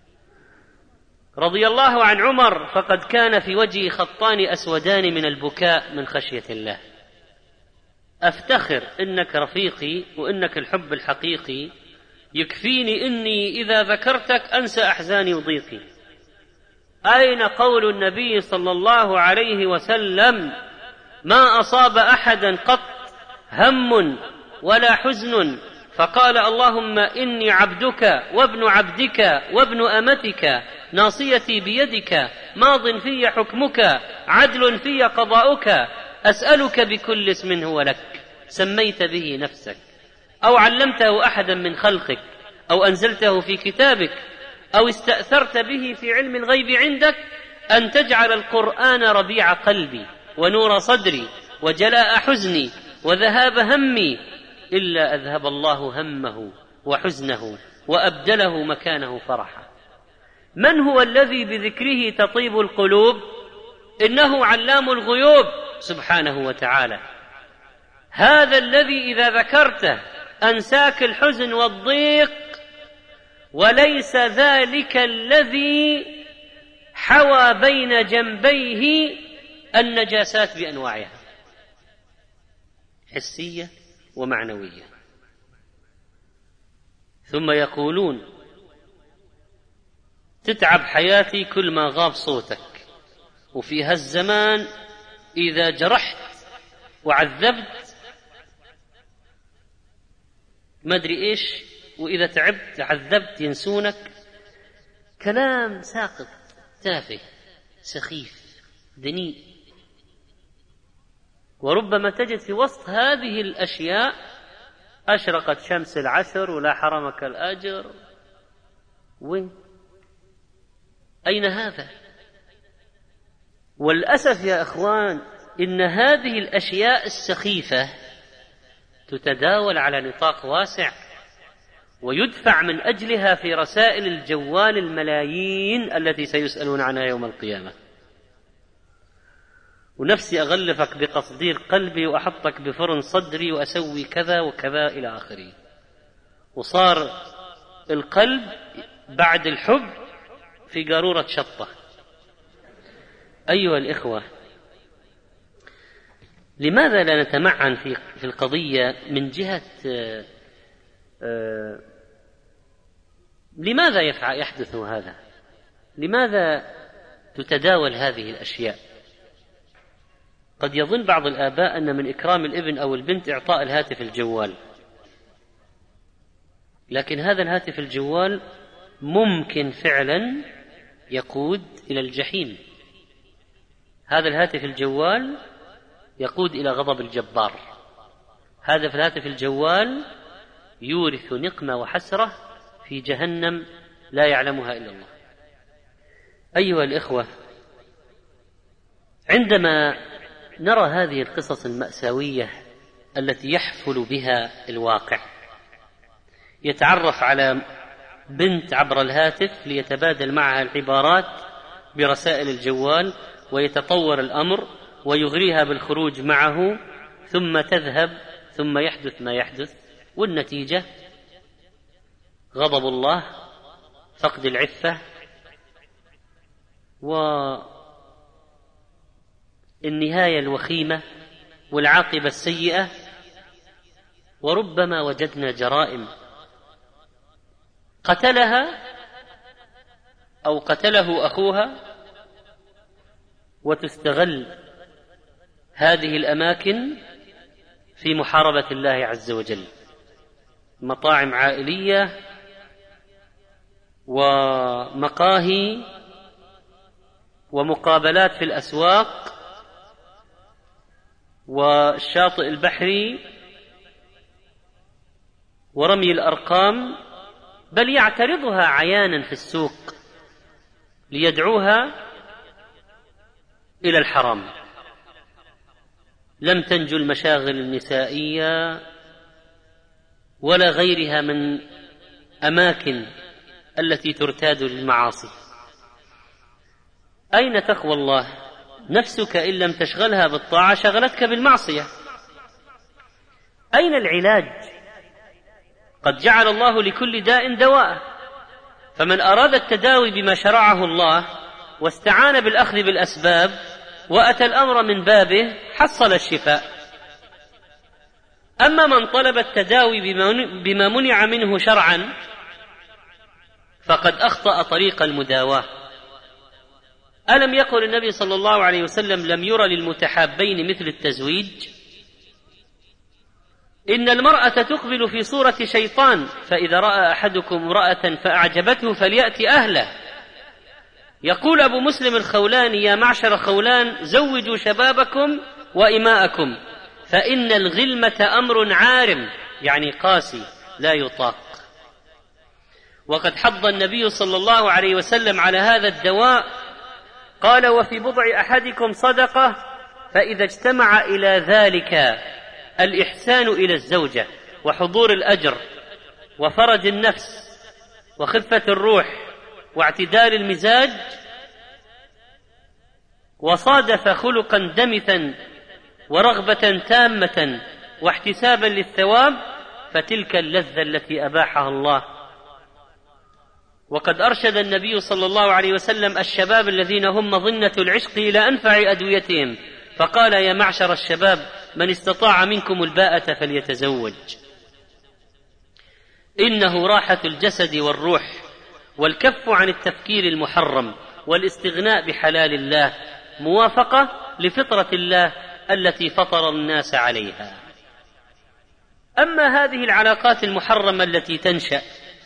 رضي الله عن عمر فقد كان في وجهه خطان أسودان من البكاء من خشية الله. أفتخر إنك رفيقي وإنك الحب الحقيقي، يكفيني إني إذا ذكرتك أنسى أحزاني وضيقي. أين قول النبي صلى الله عليه وسلم: ما أصاب أحدا قط هم ولا حزن فقال اللهم إني عبدك وابن عبدك وابن أمتك ناصيتي بيدك ماض في حكمك عدل في قضاؤك أسألك بكل اسم هو لك سميت به نفسك أو علمته أحدا من خلقك أو أنزلته في كتابك أو استأثرت به في علم الغيب عندك أن تجعل القرآن ربيع قلبي ونور صدري وجلاء حزني وذهاب همي، إلا أذهب الله همه وحزنه وأبدله مكانه فرحا. من هو الذي بذكره تطيب القلوب؟ إنه علام الغيوب سبحانه وتعالى. هذا الذي إذا ذكرته أنساك الحزن والضيق، وليس ذلك الذي حوى بين جنبيه النجاسات بأنواعها حسية ومعنوية. ثم يقولون: تتعب حياتي كل ما غاب صوتك، وفي هالزمان إذا جرحت وعذبت ما أدري إيش، وإذا تعبت عذبت ينسونك. كلام ساقط تافه سخيف دنيء. وربما تجد في وسط هذه الأشياء أشرقت شمس العشر ولا حرمك الأجر. وين؟ أين هذا؟ والأسف يا أخوان إن هذه الأشياء السخيفة تتداول على نطاق واسع، ويدفع من أجلها في رسائل الجوال الملايين التي سيسألون عنها يوم القيامة. ونفسي أغلفك بقصدير قلبي وأحطك بفرن صدري وأسوي كذا وكذا إلى آخره. وصار القلب بعد الحب في قارورة شطة. أيها الإخوة، لماذا لا نتمعن في القضية من جهة لماذا يحدث هذا؟ لماذا تتداول هذه الأشياء؟ قد يظن بعض الآباء أن من إكرام الابن أو البنت إعطاء الهاتف الجوال، لكن هذا الهاتف الجوال ممكن فعلا يقود إلى الجحيم. هذا الهاتف الجوال يقود إلى غضب الجبار. هذا في الهاتف الجوال يورث نقمة وحسرة في جهنم لا يعلمها إلا الله. أيها الإخوة، عندما نرى هذه القصص المأساوية التي يحفل بها الواقع، يتعرف على بنت عبر الهاتف ليتبادل معها العبارات برسائل الجوال، ويتطور الأمر ويغريها بالخروج معه، ثم تذهب، ثم يحدث ما يحدث، والنتيجة غضب الله، فقد العفة، والنهاية الوخيمة والعاقبة السيئة. وربما وجدنا جرائم قتلها أو قتله أخوها، وتستغل هذه الأماكن في محاربة الله عز وجل. مطاعم عائلية ومقاهي ومقابلات في الأسواق والشاطئ البحري ورمي الأرقام، بل يعترضها عيانا في السوق ليدعوها إلى الحرام. لم تنجو المشاغل النسائية ولا غيرها من أماكن التي ترتاد للمعاصي. أين تقوى الله؟ نفسك إن لم تشغلها بالطاعة شغلتك بالمعصية. أين العلاج؟ قد جعل الله لكل داء دواء، فمن أراد التداوي بما شرعه الله واستعان بالأخذ بالأسباب وأتى الأمر من بابه حصل الشفاء. أما من طلب التداوي بما منع منه شرعا فقد أخطأ طريق المداواة. ألم يقل النبي صلى الله عليه وسلم: لم يرى للمتحابين مثل التزويج؟ إن المرأة تقبل في صورة شيطان، فإذا رأى أحدكم امرأة فأعجبته فليأتي أهله. يقول أبو مسلم الخولاني: يا معشر خولان زوجوا شبابكم وإماءكم، فإن الغلمة أمر عارم، يعني قاسي لا يطاق. وقد حض النبي صلى الله عليه وسلم على هذا الدواء، قال: وفي بضع أحدكم صدقة، فإذا اجتمع إلى ذلك الإحسان إلى الزوجة وحضور الأجر وفرج النفس وخفة الروح واعتدال المزاج، وصادف خلقا دمثا ورغبة تامة واحتسابا للثواب، فتلك اللذة التي أباحها الله. وقد أرشد النبي صلى الله عليه وسلم الشباب الذين هم مظنة العشق إلى أنفع أدويتهم، فقال: يا معشر الشباب من استطاع منكم الباءة فليتزوج، إنه راحة الجسد والروح، والكف عن التفكير المحرم والاستغناء بحلال الله، موافقة لفطرة الله التي فطر الناس عليها. أما هذه العلاقات المحرمة التي تنشأ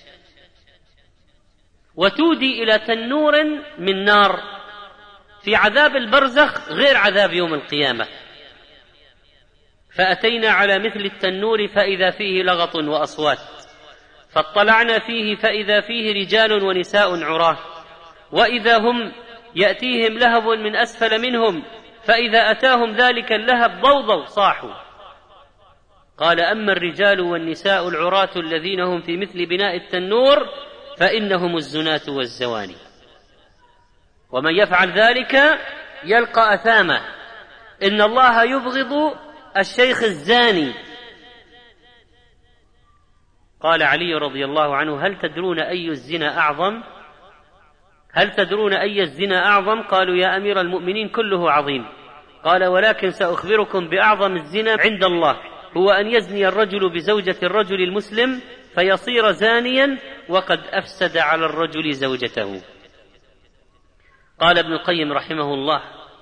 وتودي إلى تنور من نار في عذاب البرزخ غير عذاب يوم القيامة، فأتينا على مثل التنور فإذا فيه لغط وأصوات، فاطلعنا فيه فإذا فيه رجال ونساء عراه، وإذا هم يأتيهم لهب من أسفل منهم، فإذا أتاهم ذلك اللهب ضوضوا صاحوا. قال: أما الرجال والنساء العراة الذين هم في مثل بناء التنور فإنهم الزناة والزواني، ومن يفعل ذلك يلقى أثاما، إن الله يبغض الشيخ الزاني. قال علي رضي الله عنه: هل تدرون أي الزنا أعظم؟ هل تدرون أي الزنا أعظم؟ قالوا: يا أمير المؤمنين كله عظيم. قال: ولكن سأخبركم بأعظم الزنا عند الله، هو أن يزني الرجل بزوجة الرجل المسلم فيصير زانيا وقد أفسد على الرجل زوجته. قال ابن القيم رحمه الله: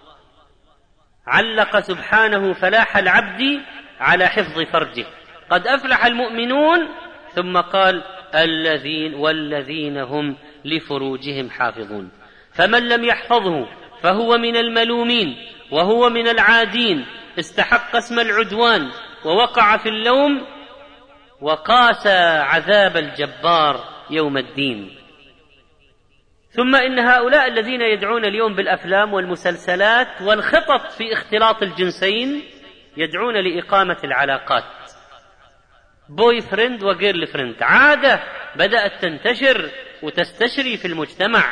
علق سبحانه فلاح العبد على حفظ فرجه، قد أفلح المؤمنون، ثم قال: والذين هم لفروجهم حافظون. فمن لم يحفظه فهو من الملومين وهو من العادين، استحق اسم العدوان ووقع في اللوم، وقاس عذاب الجبار يوم الدين. ثم إن هؤلاء الذين يدعون اليوم بالأفلام والمسلسلات والخطط في اختلاط الجنسين يدعون لإقامة العلاقات بوي فريند وجيرل فريند، عادة بدأت تنتشر وتستشري في المجتمع.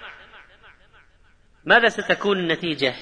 ماذا ستكون النتيجة؟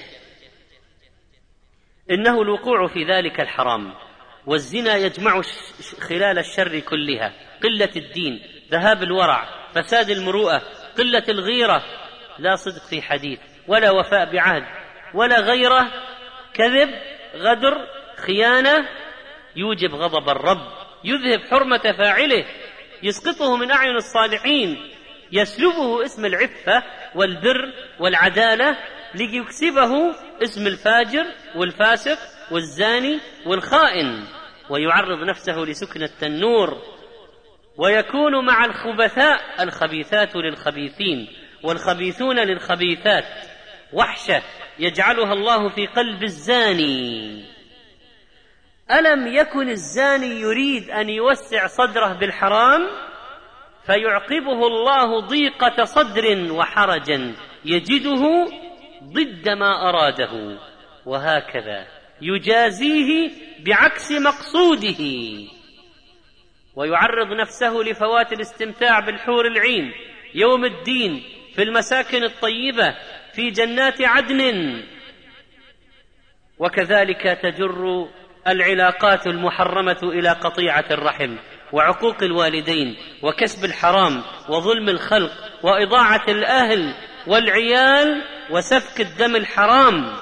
إنه الوقوع في ذلك الحرام، والزنا يجمع خلال الشر كلها: قلة الدين، ذهاب الورع، فساد المروءة، قلة الغيرة، لا صدق في حديث ولا وفاء بعهد ولا غيره، كذب، غدر، خيانة، يوجب غضب الرب، يذهب حرمة فاعله، يسقطه من أعين الصالحين، يسلبه اسم العفة والبر والعدالة ليكسبه اسم الفاجر والفاسق والزاني والخائن، ويعرض نفسه لسكنة التنور، ويكون مع الخبثاء الخبيثات للخبيثين والخبيثون للخبيثات، وحشة يجعلها الله في قلب الزاني. ألم يكن الزاني يريد أن يوسع صدره بالحرام فيعقبه الله ضيقة صدر وحرجا يجده ضد ما أراده، وهكذا يجازيه بعكس مقصوده، ويعرض نفسه لفوات الاستمتاع بالحور العين يوم الدين في المساكن الطيبة في جنات عدن. وكذلك تجر العلاقات المحرمة إلى قطيعة الرحم وعقوق الوالدين وكسب الحرام وظلم الخلق وإضاعة الأهل والعيال وسفك الدم الحرام.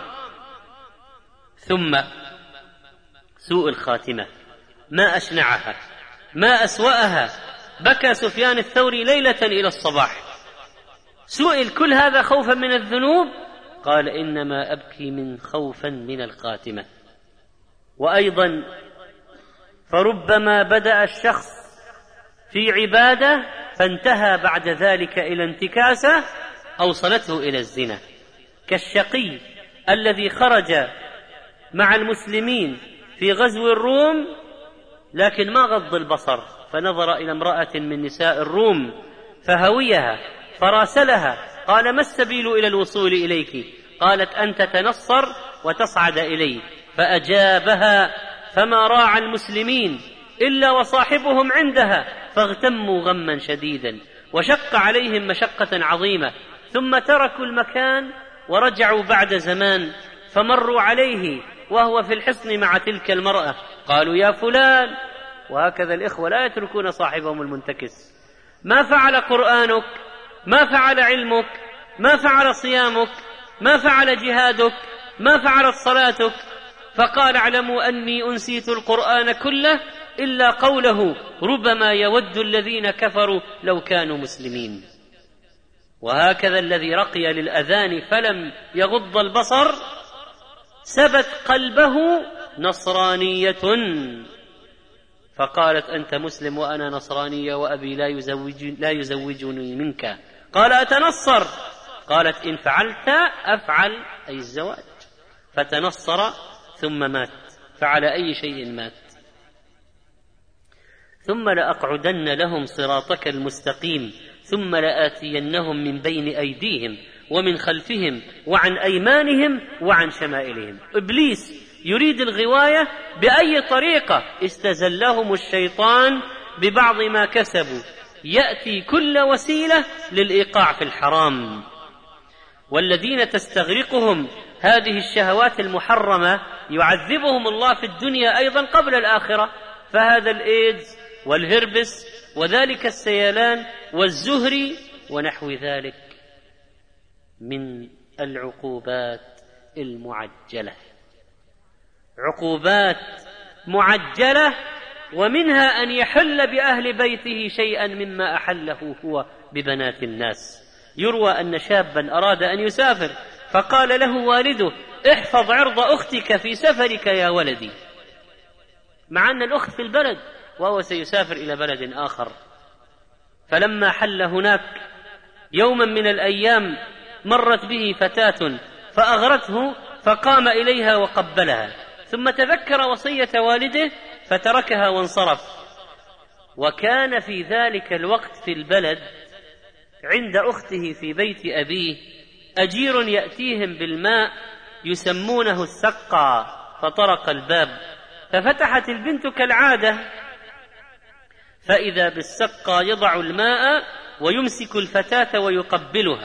ثم سوء الخاتمة، ما أشنعها، ما أسوأها. بكى سفيان الثوري ليلة إلى الصباح. سئل كل هذا خوفا من الذنوب؟ قال إنما أبكي من خوفا من الخاتمة. وأيضا فربما بدأ الشخص في عبادة فانتهى بعد ذلك إلى انتكاسة أوصلته إلى الزنا، كالشقي الذي خرج مع المسلمين في غزو الروم لكن ما غض البصر، فنظر إلى امرأة من نساء الروم فهويها فراسلها، قال ما السبيل إلى الوصول إليك؟ قالت أن تتنصر وتصعد إلي، فأجابها فما راعى المسلمين إلا وصاحبهم عندها، فاغتموا غما شديدا وشق عليهم مشقة عظيمة، ثم تركوا المكان ورجعوا بعد زمان فمروا عليه وهو في الحصن مع تلك المرأة، قالوا يا فلان، وهكذا الإخوة لا يتركون صاحبهم المنتكس، ما فعل قرآنك؟ ما فعل علمك؟ ما فعل صيامك؟ ما فعل جهادك؟ ما فعلت صلاتك؟ فقال اعلموا أني أنسيت القرآن كله إلا قوله ربما يود الذين كفروا لو كانوا مسلمين. وهكذا الذي رقي للأذان فلم يغض البصر سبت قلبه نصرانية، فقالت أنت مسلم وأنا نصرانية وأبي لا يزوجني منك، قال أتنصر؟ قالت إن فعلت أفعل، أي الزواج، فتنصر ثم مات، فعلى أي شيء مات. ثم لأقعدن لهم صراطك المستقيم ثم لآتينهم من بين أيديهم ومن خلفهم وعن أيمانهم وعن شمائلهم. إبليس يريد الغواية بأي طريقة، استزلهم الشيطان ببعض ما كسبوا، يأتي كل وسيلة للإيقاع في الحرام. والذين تستغرقهم هذه الشهوات المحرمة يعذبهم الله في الدنيا أيضا قبل الآخرة، فهذا الإيدز والهربس وذلك السيلان والزهري ونحو ذلك من العقوبات المعجلة، عقوبات معجلة، ومنها أن يحل بأهل بيته شيئا مما أحله هو ببنات الناس. يروى أن شابا أراد أن يسافر فقال له والده احفظ عرض أختك في سفرك يا ولدي، مع أن الأخت في البلد وهو سيسافر إلى بلد آخر. فلما حل هناك يوما من الأيام مرت به فتاة فأغرته فقام إليها وقبلها، ثم تذكر وصية والده فتركها وانصرف. وكان في ذلك الوقت في البلد عند أخته في بيت أبيه أجير يأتيهم بالماء يسمونه السقا، فطرق الباب ففتحت البنت كالعادة، فإذا بالسقا يضع الماء ويمسك الفتاة ويقبلها،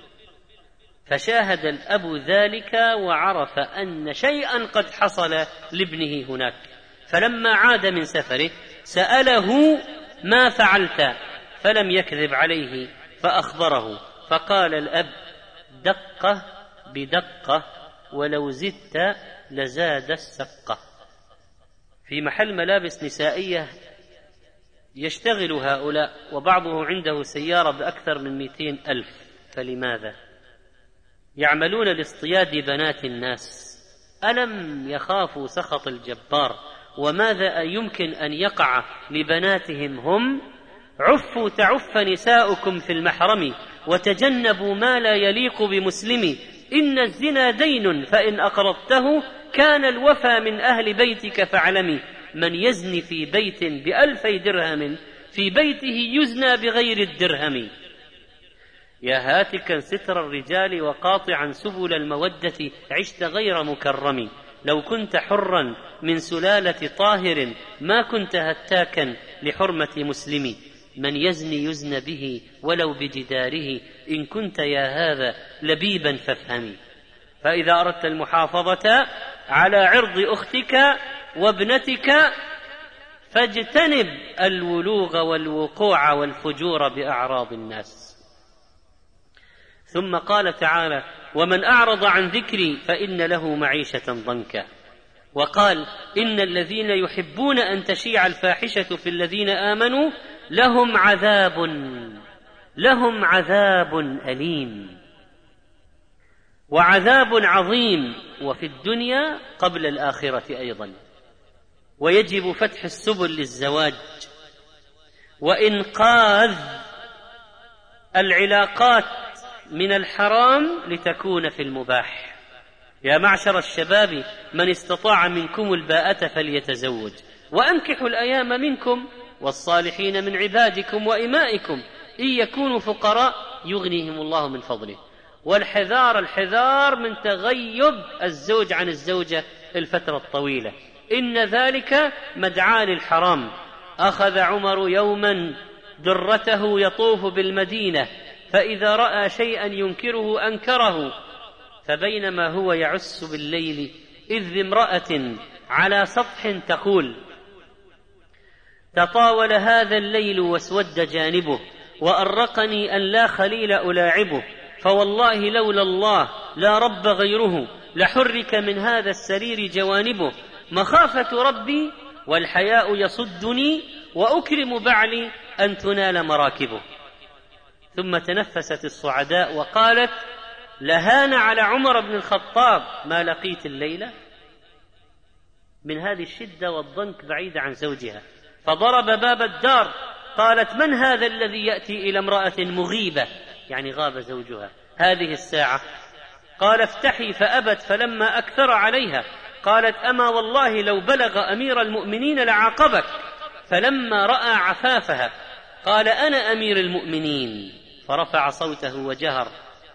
فشاهد الأب ذلك وعرف أن شيئا قد حصل لابنه هناك، فلما عاد من سفره سأله ما فعلت؟ فلم يكذب عليه فأخبره، فقال الأب دقة بدقة ولو زدت لزاد السقة. في محل ملابس نسائية يشتغل هؤلاء، وبعضه عنده سيارة بأكثر من 200,000، فلماذا؟ يعملون لاصطياد بنات الناس، ألم يخافوا سخط الجبار؟ وماذا يمكن أن يقع لبناتهم هم؟ عفوا تعف نساؤكم في المحرم وتجنبوا ما لا يليق بمسلم، إن الزنا دين فإن أقرضته كان الوفى من أهل بيتك فاعلمي، من يزني في بيت ب2,000 درهم في بيته يزنى بغير الدرهم. يا هاتكا ستر الرجال وقاطعا سبل المودة عشت غير مكرم، لو كنت حرا من سلالة طاهر ما كنت هتاكا لحرمة مسلم. من يزني يزن به ولو بجداره، إن كنت يا هذا لبيبا فافهمي. فإذا أردت المحافظة على عرض أختك وابنتك فاجتنب الولوغ والوقوع والفجور بأعراض الناس. ثم قال تعالى: ومن أعرض عن ذكري فإن له معيشة ضنكا. وقال: إن الذين يحبون أن تشيع الفاحشة في الذين آمنوا لهم عذاب أليم وعذاب عظيم، وفي الدنيا قبل الآخرة أيضا. ويجب فتح السبل للزواج وإنقاذ العلاقات من الحرام لتكون في المباح. يا معشر الشباب من استطاع منكم الباءة فليتزوج، وأنكحوا الأيام منكم والصالحين من عبادكم وإمائكم إن يكونوا فقراء يغنيهم الله من فضله. والحذار من تغيب الزوج عن الزوجة الفترة الطويلة، إن ذلك مدعاة للحرام. أخذ عمر يوما درته يطوف بالمدينة، فإذا رأى شيئا ينكره أنكره، فبينما هو يعس بالليل إذ امرأة على سطح تقول: تطاول هذا الليل واسود جانبه، وأرقني أن لا خليل ألاعبه، فوالله لولا الله لا رب غيره، لحرك من هذا السرير جوانبه، مخافة ربي والحياء يصدني، وأكرم بعلي أن تنال مراكبه. ثم تنفست الصعداء وقالت: لهان على عمر بن الخطاب ما لقيت الليلة. من هذه الشدة والضنك بعيدة عن زوجها، فضرب باب الدار. قالت: من هذا الذي يأتي إلى امرأة مغيبة، يعني غاب زوجها هذه الساعة؟ قال: افتحي، فأبت، فلما أكثر عليها قالت: أما والله لو بلغ أمير المؤمنين لعاقبك. فلما رأى عفافها قال: أنا أمير المؤمنين، فرفع صوته وجهر.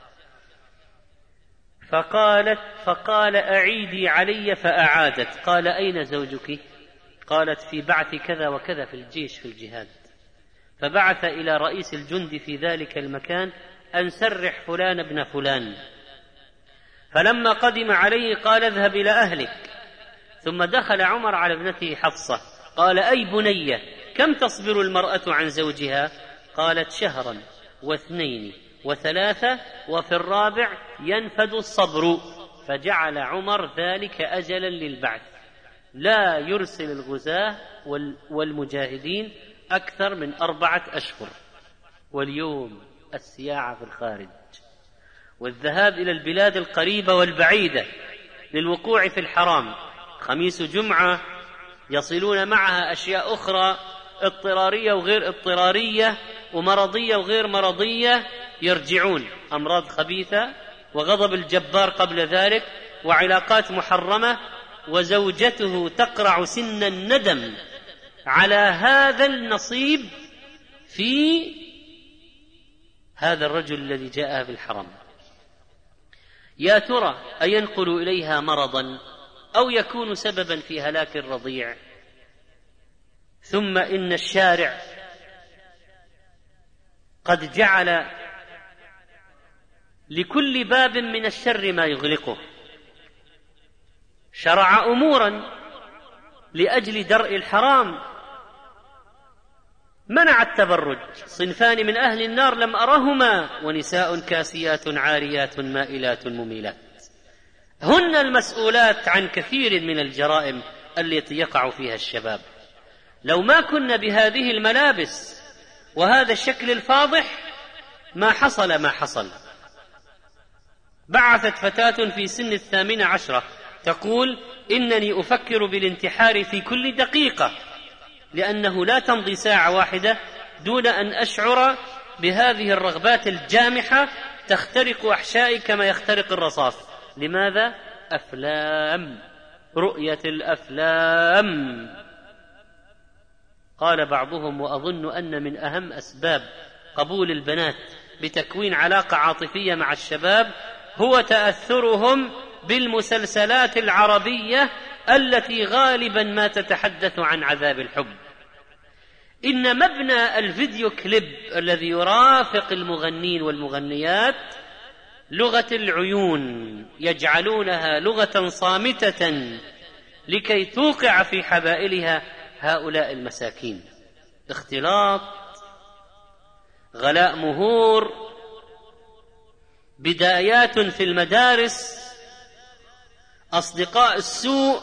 فقال: أعيدي علي، فأعادت. قال: أين زوجك؟ قالت: في بعث كذا وكذا في الجيش في الجهاد. فبعث إلى رئيس الجند في ذلك المكان أن سرح فلان ابن فلان. فلما قدم عليه قال: اذهب إلى أهلك. ثم دخل عمر على ابنته حفصة قال: أي بنية، كم تصبر المرأة عن زوجها؟ قالت: شهرا واثنين وثلاثة، وفي الرابع ينفد الصبر. فجعل عمر ذلك أجلا للبعث، لا يرسل الغزاة والمجاهدين أكثر من 4 أشهر. واليوم السياعة في الخارج والذهاب إلى البلاد القريبة والبعيدة للوقوع في الحرام، خميس جمعة يصلون معها أشياء أخرى اضطرارية وغير اضطرارية، ومرضية وغير مرضية، يرجعون أمراض خبيثة وغضب الجبار قبل ذلك وعلاقات محرمة، وزوجته تقرع سن الندم على هذا النصيب في هذا الرجل الذي جاء بالحرام. يا ترى أينقل إليها مرضا أو يكون سببا في هلاك الرضيع؟ ثم إن الشارع قد جعل لكل باب من الشر ما يغلقه، شرع أمورا لأجل درء الحرام، منع التبرج. صنفان من أهل النار لم أرهما، ونساء كاسيات عاريات مائلات مميلات، هن المسؤولات عن كثير من الجرائم التي يقع فيها الشباب. لو ما كنا بهذه الملابس وهذا الشكل الفاضح ما حصل. بعثت فتاة في سن 18 تقول: إنني أفكر بالانتحار في كل دقيقة، لأنه لا تمضي ساعة واحدة دون أن أشعر بهذه الرغبات الجامحة تخترق أحشائي كما يخترق الرصاص. لماذا؟ أفلام، رؤية الأفلام. قال بعضهم: وأظن أن من أهم أسباب قبول البنات بتكوين علاقة عاطفية مع الشباب هو تأثرهم بالمسلسلات العربية التي غالبا ما تتحدث عن عذاب الحب. إن مبنى الفيديو كليب الذي يرافق المغنين والمغنيات لغة العيون، يجعلونها لغة صامتة لكي توقع في حبائلها هؤلاء المساكين. اختلاط، غلاء مهور، بدايات في المدارس، أصدقاء السوء،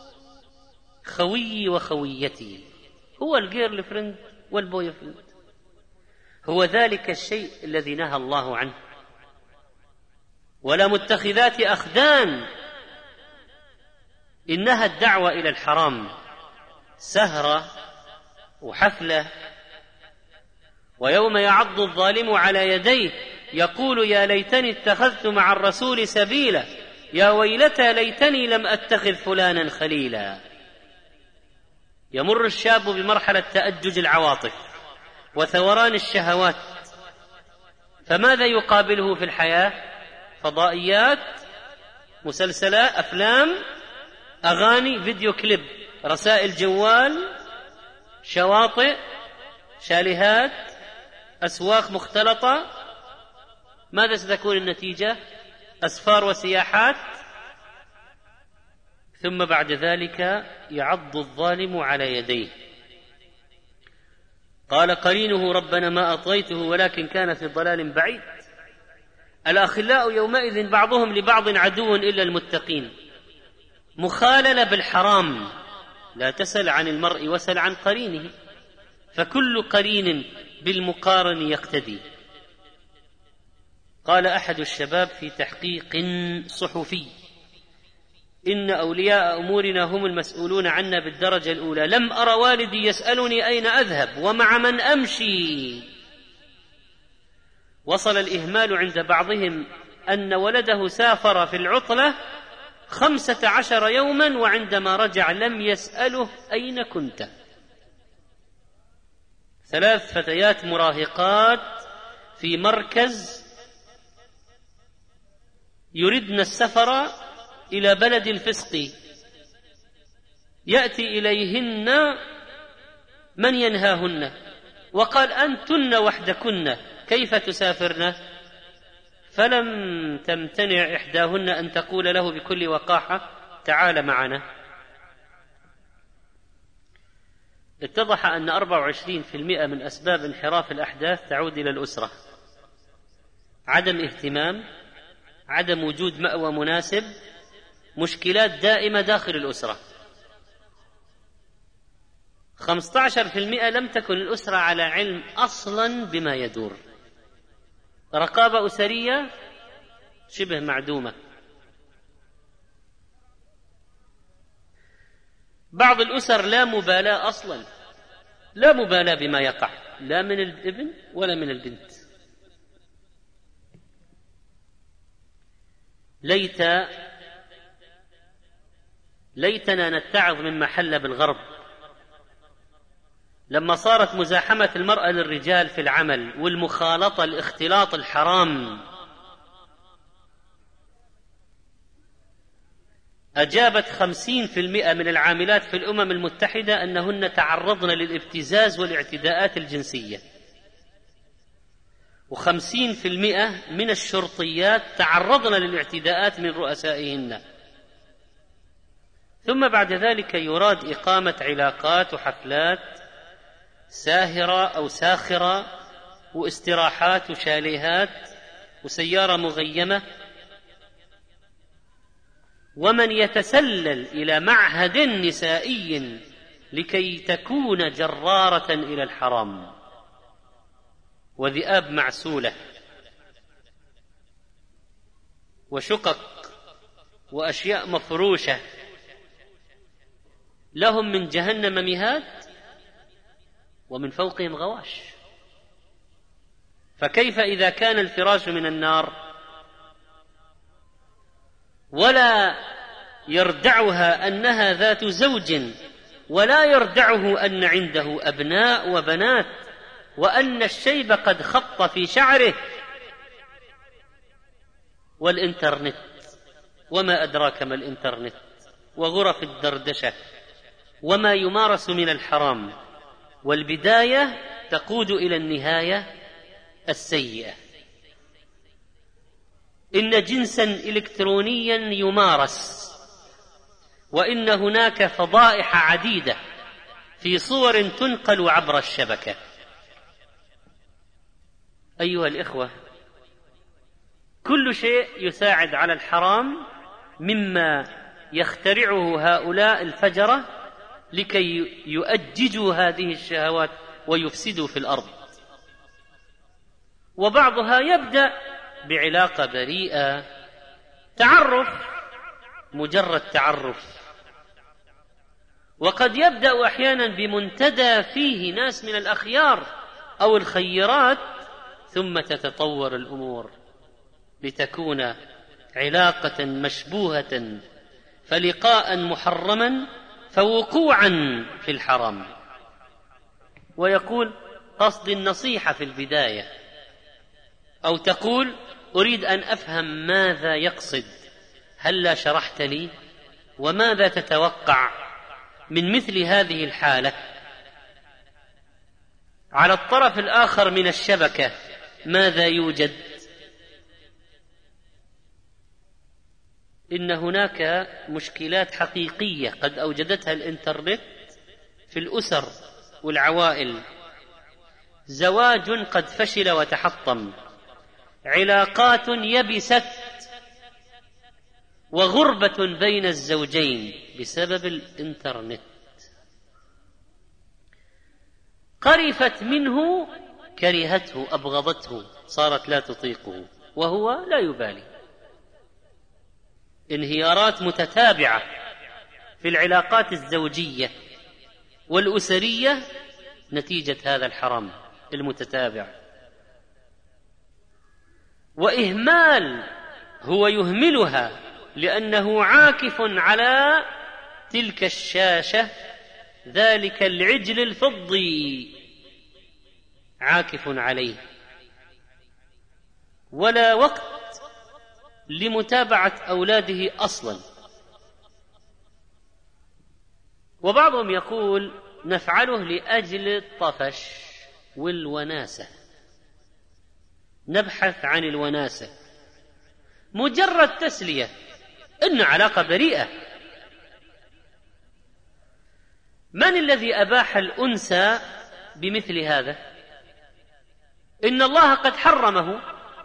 خويي وخويتي، هو الجيرل فريند والبوي فريند، هو ذلك الشيء الذي نهى الله عنه. ولا متخذات أخدان، إنها الدعوة إلى الحرام، سهرة وحفلة. ويوم يعض الظالم على يديه يقول يا ليتني اتخذت مع الرسول سبيلا، يا ويلتى ليتني لم أتخذ فلانا خليلا. يمر الشاب بمرحلة تأجج العواطف وثوران الشهوات، فماذا يقابله في الحياة؟ فضائيات، مسلسلات، أفلام، أغاني، فيديو كليب، رسائل جوال، شواطئ، شاليهات، أسواق مختلطة. ماذا ستكون النتيجة؟ أسفار وسياحات. ثم بعد ذلك يعض الظالم على يديه. قال قرينه ربنا ما أطغيته ولكن كان في ضلال بعيد. الأخلاء يومئذ بعضهم لبعض عدو إلا المتقين. مخاللة بالحرام، لا تسل عن المرء وسل عن قرينه، فكل قرين بالمقارن يقتدي. قال أحد الشباب في تحقيق صحفي إن أولياء أمورنا هم المسؤولون عنا بالدرجة الأولى، لم أرى والدي يسألني أين أذهب ومع من أمشي. وصل الإهمال عند بعضهم أن ولده سافر في العطلة 15 يوما وعندما رجع لم يسأله أين كنت. 3 فتيات مراهقات في مركز يردن السفر إلى بلد الفسق، يأتي إليهن من ينهاهن وقال أنتن وحدكن كيف تسافرن؟ فلم تمتنع إحداهن أن تقول له بكل وقاحة تعال معنا. اتضح أن 24% من أسباب انحراف الأحداث تعود إلى الأسرة: عدم اهتمام، عدم وجود مأوى مناسب، مشكلات دائمة داخل الأسرة. 15% لم تكن الأسرة على علم أصلا بما يدور. رقابة أسرية شبه معدومة. بعض الأسر لا مبالاة أصلا، لا مبالاة بما يقع لا من الابن ولا من البنت. ليتنا نتعظ مما حل بالغرب لما صارت مزاحمة المرأة للرجال في العمل والمخالطة الاختلاط الحرام. أجابت 50% من العاملات في الأمم المتحدة أنهن تعرضن للابتزاز والاعتداءات الجنسية، و50% من الشرطيات تعرضن للاعتداءات من رؤسائهن. ثم بعد ذلك يراد إقامة علاقات وحفلات ساهرة أو ساخرة واستراحات وشاليهات وسيارة مغيمة. ومن يتسلل إلى معهد نسائي لكي تكون جرارة إلى الحرام، وذئاب معسولة وشقق وأشياء مفروشة، لهم من جهنم مهاد ومن فوقهم غواش. فكيف إذا كان الفراش من النار ولا يردعها أنها ذات زوج، ولا يردعه أن عنده أبناء وبنات، وأن الشيب قد خط في شعره، والإنترنت وما أدراك ما الإنترنت وغرف الدردشة وما يمارس من الحرام، والبداية تقود إلى النهاية السيئة. إن جنسا إلكترونيا يمارس، وإن هناك فضائح عديدة في صور تنقل عبر الشبكة. أيها الإخوة، كل شيء يساعد على الحرام مما يخترعه هؤلاء الفجرة لكي يؤججوا هذه الشهوات ويفسدوا في الأرض. وبعضها يبدأ بعلاقة بريئة، تعرف، مجرد تعرف، وقد يبدأ أحيانا بمنتدى فيه ناس من الأخيار أو الخيرات، ثم تتطور الأمور لتكون علاقة مشبوهة، فلقاء محرما، فوقوعا في الحرام. ويقول قصد النصيحة في البداية، أو تقول أريد أن أفهم ماذا يقصد، هلا شرحت لي؟ وماذا تتوقع من مثل هذه الحالة؟ على الطرف الآخر من الشبكة ماذا يوجد؟ إن هناك مشكلات حقيقية قد أوجدتها الإنترنت في الأسر والعوائل، زواج قد فشل وتحطم، علاقات يبست، وغربة بين الزوجين بسبب الإنترنت. قرفت منه، كرهته، أبغضته، صارت لا تطيقه، وهو لا يبالي. انهيارات متتابعة في العلاقات الزوجية والأسرية نتيجة هذا الحرام المتتابع. وإهمال، هو يهملها لأنه عاكف على تلك الشاشة، ذلك العجل الفضي عاكف عليه، ولا وقت لمتابعة أولاده أصلا. وبعضهم يقول نفعله لأجل الطفش والوناسة، نبحث عن الوناسة، مجرد تسلية، إن علاقة بريئة. من الذي أباح الأنثى بمثل هذا؟ إن الله قد حرمه.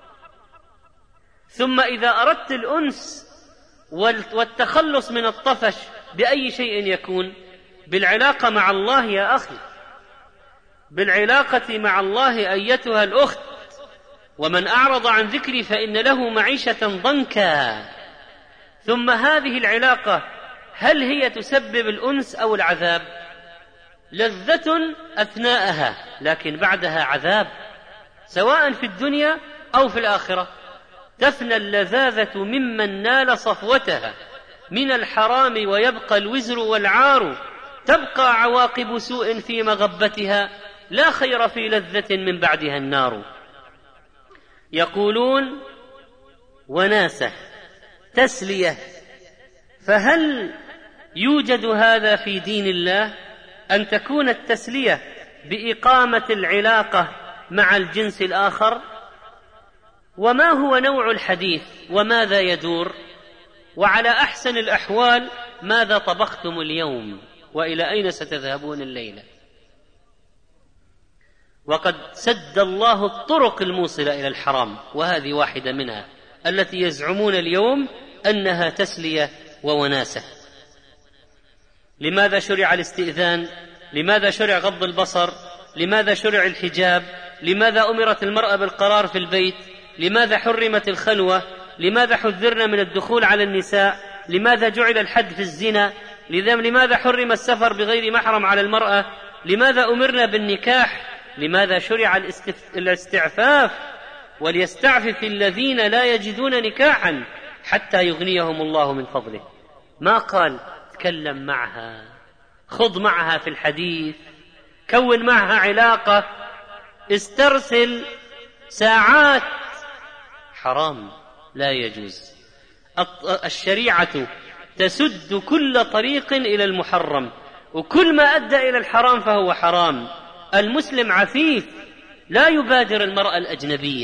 ثم إذا أردت الأنس والتخلص من الطفش بأي شيء يكون؟ بالعلاقة مع الله يا أخي، بالعلاقة مع الله أيتها الأخت. ومن أعرض عن ذكري فإن له معيشة ضنكا. ثم هذه العلاقة هل هي تسبب الأنس أو العذاب؟ لذة أثناءها، لكن بعدها عذاب، سواء في الدنيا أو في الآخرة. تفنى اللذاذة ممن نال صفوتها من الحرام، ويبقى الوزر والعار، تبقى عواقب سوء في مغبتها، لا خير في لذة من بعدها النار. يقولون وناسة، تسلية، فهل يوجد هذا في دين الله؟ أن تكون التسلية بإقامة العلاقة مع الجنس الآخر؟ وما هو نوع الحديث؟ وماذا يدور؟ وعلى أحسن الأحوال ماذا طبختم اليوم؟ وإلى أين ستذهبون الليلة؟ وقد سد الله الطرق الموصلة إلى الحرام، وهذه واحدة منها التي يزعمون اليوم أنها تسلية ووناسة. لماذا شرع الاستئذان؟ لماذا شرع غض البصر؟ لماذا شرع الحجاب؟ لماذا أمرت المرأة بالقرار في البيت؟ لماذا حرمت الخلوة؟ لماذا حذرنا من الدخول على النساء؟ لماذا جعل الحد في الزنا؟ لماذا حرم السفر بغير محرم على المرأة؟ لماذا أمرنا بالنكاح؟ لماذا شرع الاستعفاف؟ وليستعفف الذين لا يجدون نكاحا حتى يغنيهم الله من فضله. ما قال تكلم معها، خض معها في الحديث، كون معها علاقة، استرسل ساعات. حرام، لا يجوز. الشريعة تسد كل طريق إلى المحرم، وكل ما أدى إلى الحرام فهو حرام. المسلم عفيف لا يبادر المرأة الأجنبية،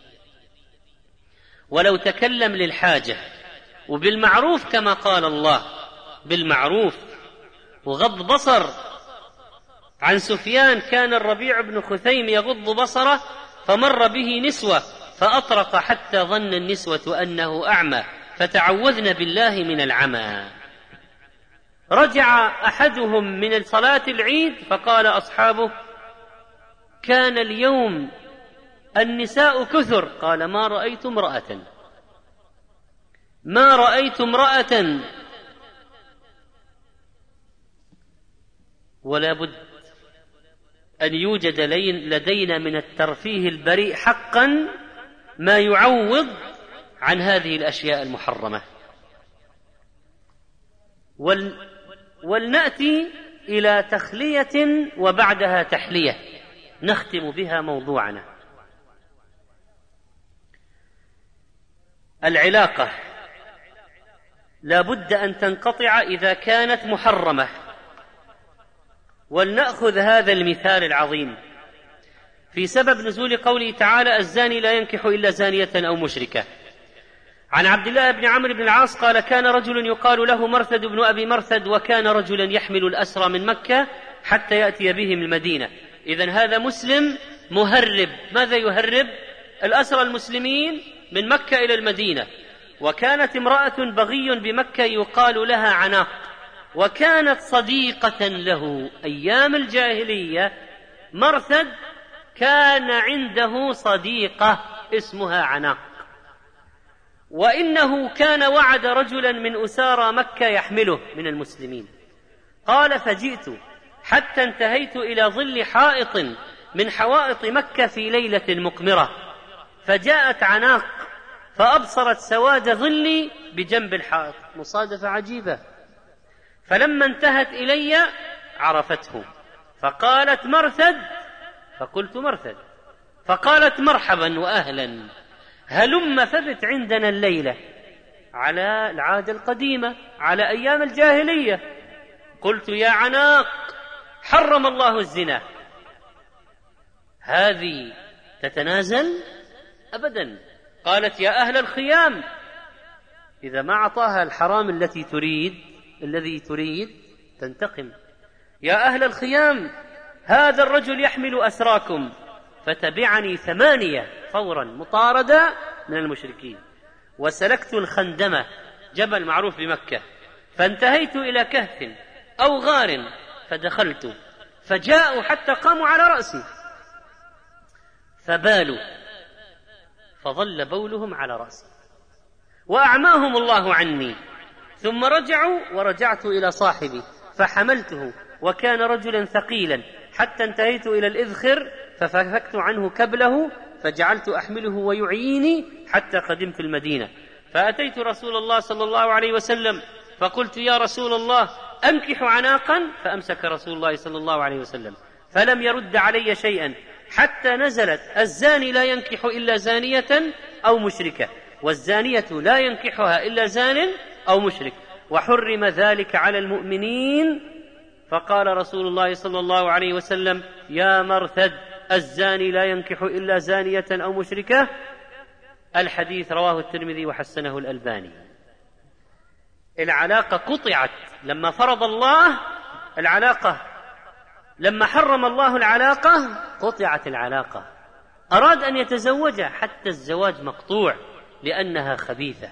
ولو تكلم للحاجة وبالمعروف كما قال الله بالمعروف وغض بصر. عن سفيان: كان الربيع بن خثيم يغض بصره فمر به نسوة فأطرق حتى ظن النسوة أنه أعمى فتعوذن بالله من العمى. رجع أحدهم من صلاة العيد فقال أصحابه: كان اليوم النساء كثر. قال: ما رأيت امرأة. ولا بد أن يوجد لدينا من الترفيه البريء حقا ما يعوض عن هذه الأشياء المحرمة. ولنأتي إلى تخلية وبعدها تحلية نختم بها موضوعنا. العلاقة لا بد أن تنقطع إذا كانت محرمة. ولنأخذ هذا المثال العظيم في سبب نزول قوله تعالى: الزاني لا ينكح إلا زانية أو مشركة. عن عبد الله بن عمرو بن العاص قال: كان رجل يقال له مرثد بن أبي مرثد، وكان رجلا يحمل الأسرى من مكة حتى يأتي بهم المدينة. إذن هذا مسلم مهرب. ماذا يهرب؟ الأسرى المسلمين من مكة إلى المدينة. وكانت امرأة بغي بمكة يقال لها عناق، وكانت صديقة له أيام الجاهلية. مرثد كان عنده صديقة اسمها عناق، وإنه كان وعد رجلا من أسارى مكة يحمله من المسلمين. قال: فجئت حتى انتهيت إلى ظل حائط من حوائط مكة في ليلة مقمرة، فجاءت عناق فأبصرت سواد ظلي بجنب الحائط. مصادفة عجيبة. فلما انتهت إلي عرفته فقالت: مرثد. فقلت: مرثد. فقالت: مرحبا وأهلا، هلم فبت عندنا الليلة، على العادة القديمة، على أيام الجاهلية. قلت: يا عناق، حرم الله الزنا. هذه تتنازل؟ أبدا. قالت: يا أهل الخيام، إذا ما أعطاها الحرام الذي تريد تنتقم. يا أهل الخيام، هذا الرجل يحمل أسراكم. فتبعني 8 فورا مطاردة من المشركين. وسلكت الخندمة، جبل معروف بمكة، فانتهيت إلى كهف أو غار فدخلت، فجاءوا حتى قاموا على رأسي فبالوا، فظل بولهم على رأسي وأعماهم الله عني. ثم رجعوا ورجعت إلى صاحبي فحملته، وكان رجلا ثقيلا، حتى انتهيت إلى الإذخر ففككت عنه كبله فجعلت أحمله ويعيني حتى قدمت المدينة. فأتيت رسول الله صلى الله عليه وسلم فقلت: يا رسول الله، أنكح عناقا؟ فأمسك رسول الله صلى الله عليه وسلم فلم يرد علي شيئا حتى نزلت: الزاني لا ينكح إلا زانية أو مشركة، والزانية لا ينكحها إلا زان أو مشرك، وحرم ذلك على المؤمنين. فقال رسول الله صلى الله عليه وسلم: يا مرثد، الزاني لا ينكح إلا زانية أو مشركة. الحديث رواه الترمذي وحسنه الألباني. العلاقة قطعت لما فرض الله العلاقة، لما حرم الله العلاقة قطعت العلاقة. أراد أن يتزوجها، حتى الزواج مقطوع لأنها خبيثة.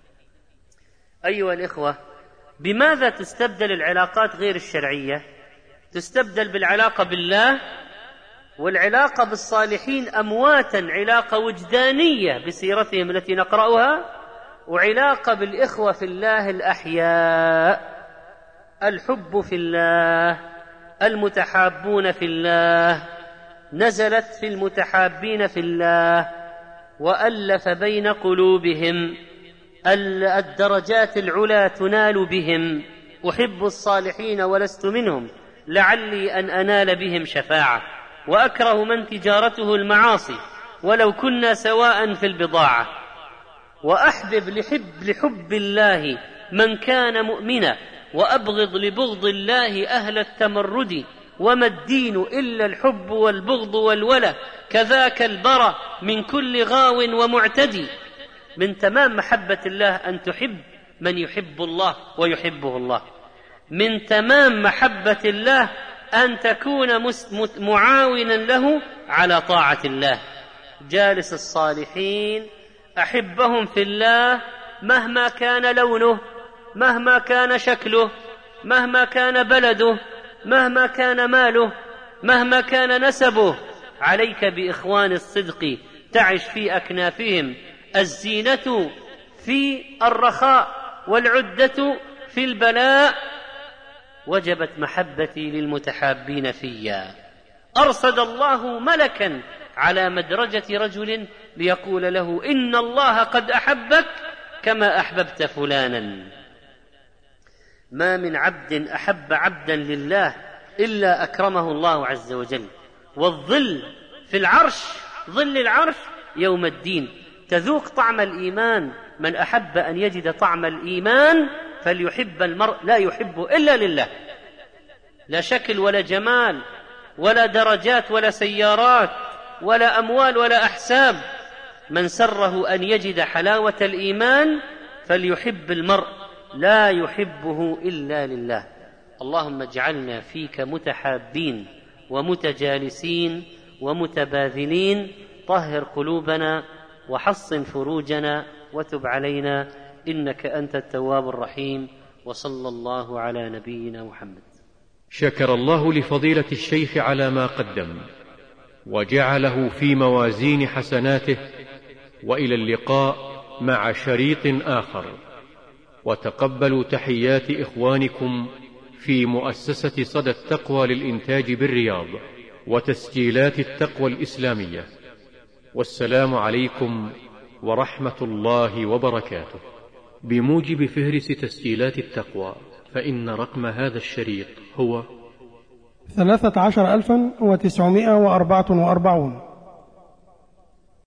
أيها الإخوة، بماذا تستبدل العلاقات غير الشرعية؟ تستبدل بالعلاقة بالله والعلاقة بالصالحين أمواتا، علاقة وجدانية بسيرتهم التي نقرأها، وعلاقة بالإخوة في الله الأحياء، الحب في الله، المتحابون في الله. نزلت في المتحابين في الله وألف بين قلوبهم، الدرجات العلى تنال بهم. أحب الصالحين ولست منهم لعلي أن أنال بهم شفاعة، وأكره من تجارته المعاصي ولو كنا سواء في البضاعة. وأحبب لحب الله من كان مؤمنا، وأبغض لبغض الله أهل التمرد، وما الدين إلا الحب والبغض والوله، كذاك البرى من كل غاو ومعتدي. من تمام محبة الله أن تحب من يحب الله ويحبه الله. من تمام محبة الله أن تكون معاونا له على طاعة الله. جالس الصالحين أحبهم في الله مهما كان لونه، مهما كان شكله، مهما كان بلده، مهما كان ماله، مهما كان نسبه. عليك بإخوان الصدق تعش في أكنافهم الزينة في الرخاء والعدة في البلاء. وجبت محبتي للمتحابين فيا. أرصد الله ملكا على مدرجة رجل ليقول له إن الله قد أحبك كما أحببت فلانا. ما من عبد أحب عبدا لله إلا أكرمه الله عز وجل. والظل في العرش، ظل العرش يوم الدين. تذوق طعم الإيمان من أحب أن يجد طعم الإيمان فليحب المرء لا يحب إلا لله. لا شكل ولا جمال ولا درجات ولا سيارات ولا أموال ولا أحساب. من سره أن يجد حلاوة الإيمان فليحب المرء لا يحبه إلا لله. اللهم اجعلنا فيك متحابين ومتجالسين ومتباذلين. طهر قلوبنا وحصن فروجنا وتب علينا إنك أنت التواب الرحيم. وصلى الله على نبينا محمد. شكر الله لفضيلة الشيخ على ما قدم وجعله في موازين حسناته، وإلى اللقاء مع شريط آخر. وتقبلوا تحيات إخوانكم في مؤسسة صدى التقوى للإنتاج بالرياض وتسجيلات التقوى الإسلامية. والسلام عليكم ورحمة الله وبركاته. بموجب فهرس تسجيلات التقوى، فإن رقم هذا الشريط هو 13944.